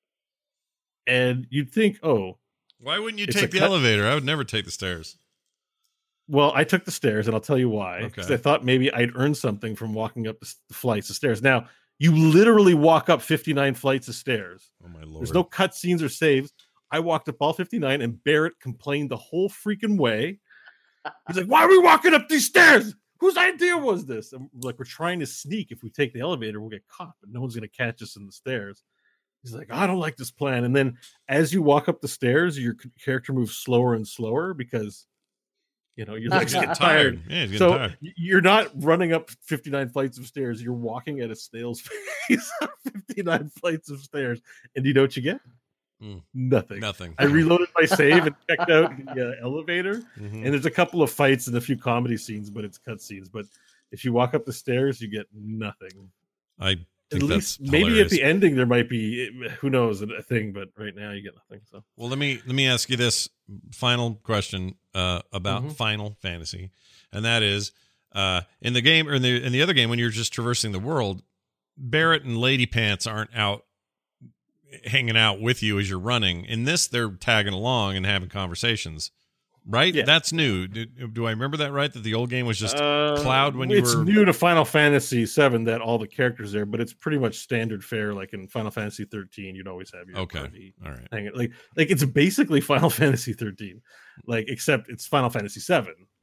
J: And you'd think,
H: why wouldn't you take the elevator? I would never take the stairs.
J: Well, I took the stairs, and I'll tell you why. Because I thought maybe I'd earn something from walking up the flights of stairs. Now, you literally walk up 59 flights of stairs.
H: Oh my Lord.
J: There's no cutscenes or saves. I walked up all 59, and Barrett complained the whole freaking way. He's like, why are we walking up these stairs? Whose idea was this? And we're trying to sneak. If we take the elevator, we'll get caught, but no one's going to catch us in the stairs. He's like, I don't like this plan. And then as you walk up the stairs, your character moves slower and slower because, you're like
H: getting tired. Yeah, he's getting tired.
J: You're not running up 59 flights of stairs. You're walking at a snail's pace up 59 flights of stairs. And you know what you get? Nothing. I reloaded my save and checked out the elevator, and there's a couple of fights and a few comedy scenes, but it's cutscenes. But if you walk up the stairs, you get nothing.
H: I think
J: at least maybe at the ending there might be, who knows, a thing, but right now you get nothing. So
H: well, let me ask you this final question about Final Fantasy, and that is in the game or in the other game when you're just traversing the world, Barrett and Lady Pants aren't out hanging out with you as you're running. In this, they're tagging along and having conversations, right? Yeah. That's new. Do I remember that right? That the old game was just Cloud when you were...
J: It's new to Final Fantasy VII that all the characters there, but it's pretty much standard fare. Like in Final Fantasy 13, you'd always have your party.
H: All right.
J: Hanging. Like it's basically Final Fantasy 13, like except it's Final Fantasy VII,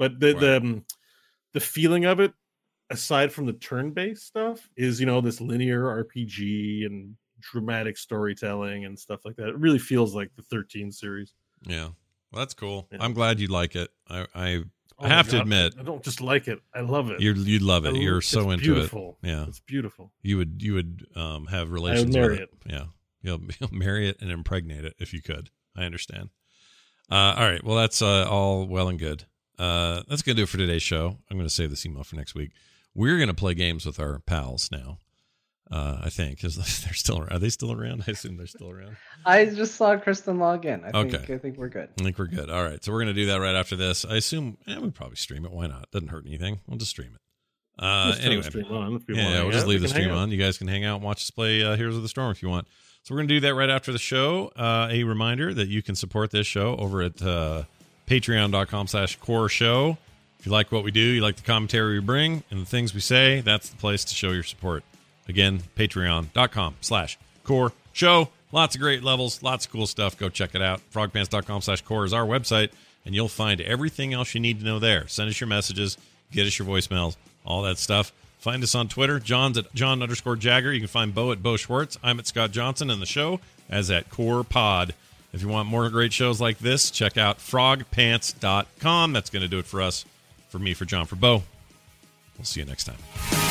J: But the feeling of it, aside from the turn-based stuff, is this linear RPG and dramatic storytelling and stuff like that. It really feels like the 13 series.
H: Yeah, well, that's cool.
J: Yeah.
H: I'm glad you like it. I have to admit,
J: I don't just like it. I love it.
H: You'd love it. You're so into
J: beautiful.
H: it. Yeah,
J: it's beautiful.
H: You would have relations
J: marry
H: with it. Yeah, you'll marry it and impregnate it if you could. I understand. All right. Well, that's all well and good. That's going to do it for today's show. I'm going to save this email for next week. We're going to play games with our pals now. I think because they're still around. Are they still around? I assume they're still around.
I: I just saw Kristen log in. I
H: Okay.
I: think we're good.
H: I think we're good. All right. So we're going to do that right after this. I assume we'll probably stream it. Why not? Doesn't hurt anything. We'll just stream it. Anyway.
J: Stream on if you
H: yeah,
J: want
H: we'll just leave the stream
J: on.
H: on. You guys can hang out and watch us play Heroes of the Storm if you want. So we're going to do that right after the show. A reminder that you can support this show over at patreon.com/core show. If you like what we do, you like the commentary we bring and the things we say, that's the place to show your support. Again, patreon.com/core show. Lots of great levels, lots of cool stuff. Go check it out. frogpants.com/core is our website, and you'll find everything else you need to know there. Send us your messages, get us your voicemails, all that stuff. Find us on Twitter. John's at John_Jagger. You can find Bo at Bo Schwartz. I'm at Scott Johnson, and the show as at Core Pod. If you want more great shows like this, check out frogpants.com. That's going to do it for us. For me, for John, for Bo. We'll see you next time.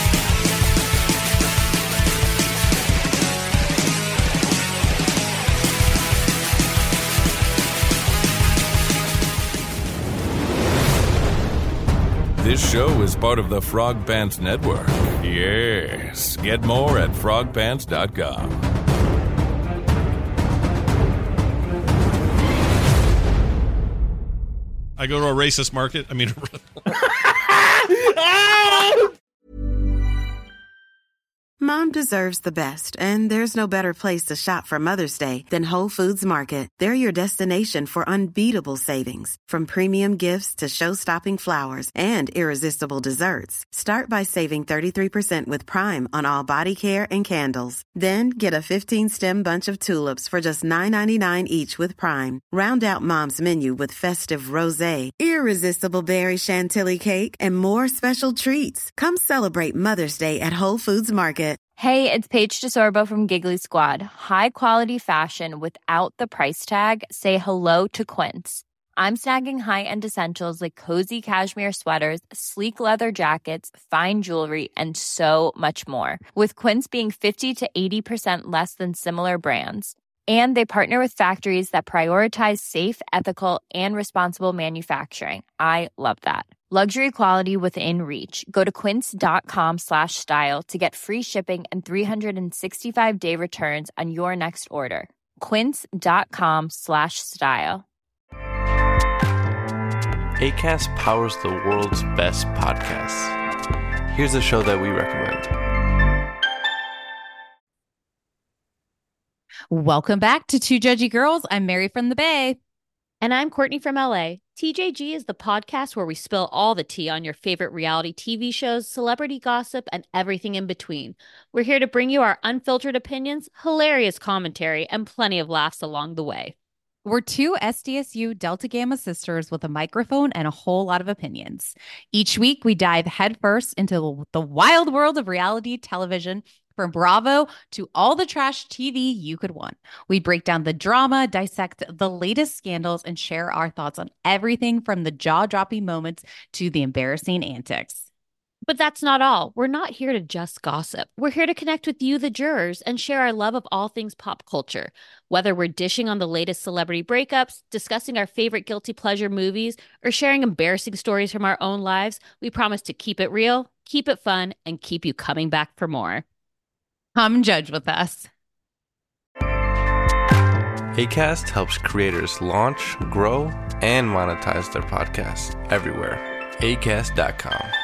M: This show is part of the Frog Pants Network. Yes. Get more at frogpants.com.
H: I go to a racist market. I mean,
A: Mom deserves the best, and there's no better place to shop for Mother's Day than Whole Foods Market. They're your destination for unbeatable savings, from premium gifts to show-stopping flowers and irresistible desserts. Start by saving 33% with Prime on all body care and candles. Then get a 15-stem bunch of tulips for just $9.99 each with Prime. Round out Mom's menu with festive rosé, irresistible berry chantilly cake, and more special treats. Come celebrate Mother's Day at Whole Foods Market.
N: Hey, it's Paige DeSorbo from Giggly Squad. High quality fashion without the price tag. Say hello to Quince. I'm snagging high-end essentials like cozy cashmere sweaters, sleek leather jackets, fine jewelry, and so much more. With Quince being 50 to 80% less than similar brands. And they partner with factories that prioritize safe, ethical, and responsible manufacturing. I love that. Luxury quality within reach. Go to quince.com/style to get free shipping and 365-day returns on your next order. Quince.com/style.
O: Acast powers the world's best podcasts. Here's a show that we recommend.
P: Welcome back to Two Judgy Girls. I'm Mary from the Bay.
L: And I'm Courtney from LA. TJG is the podcast where we spill all the tea on your favorite reality TV shows, celebrity gossip, and everything in between. We're here to bring you our unfiltered opinions, hilarious commentary, and plenty of laughs along the way.
P: We're two SDSU Delta Gamma sisters with a microphone and a whole lot of opinions. Each week, we dive headfirst into the wild world of reality television, from Bravo to all the trash TV you could want. We break down the drama, dissect the latest scandals, and share our thoughts on everything from the jaw-dropping moments to the embarrassing antics.
L: But that's not all. We're not here to just gossip. We're here to connect with you, the jurors, and share our love of all things pop culture. Whether we're dishing on the latest celebrity breakups, discussing our favorite guilty pleasure movies, or sharing embarrassing stories from our own lives, we promise to keep it real, keep it fun, and keep you coming back for more.
P: Come judge with us.
O: Acast helps creators launch, grow, and monetize their podcasts everywhere. Acast.com.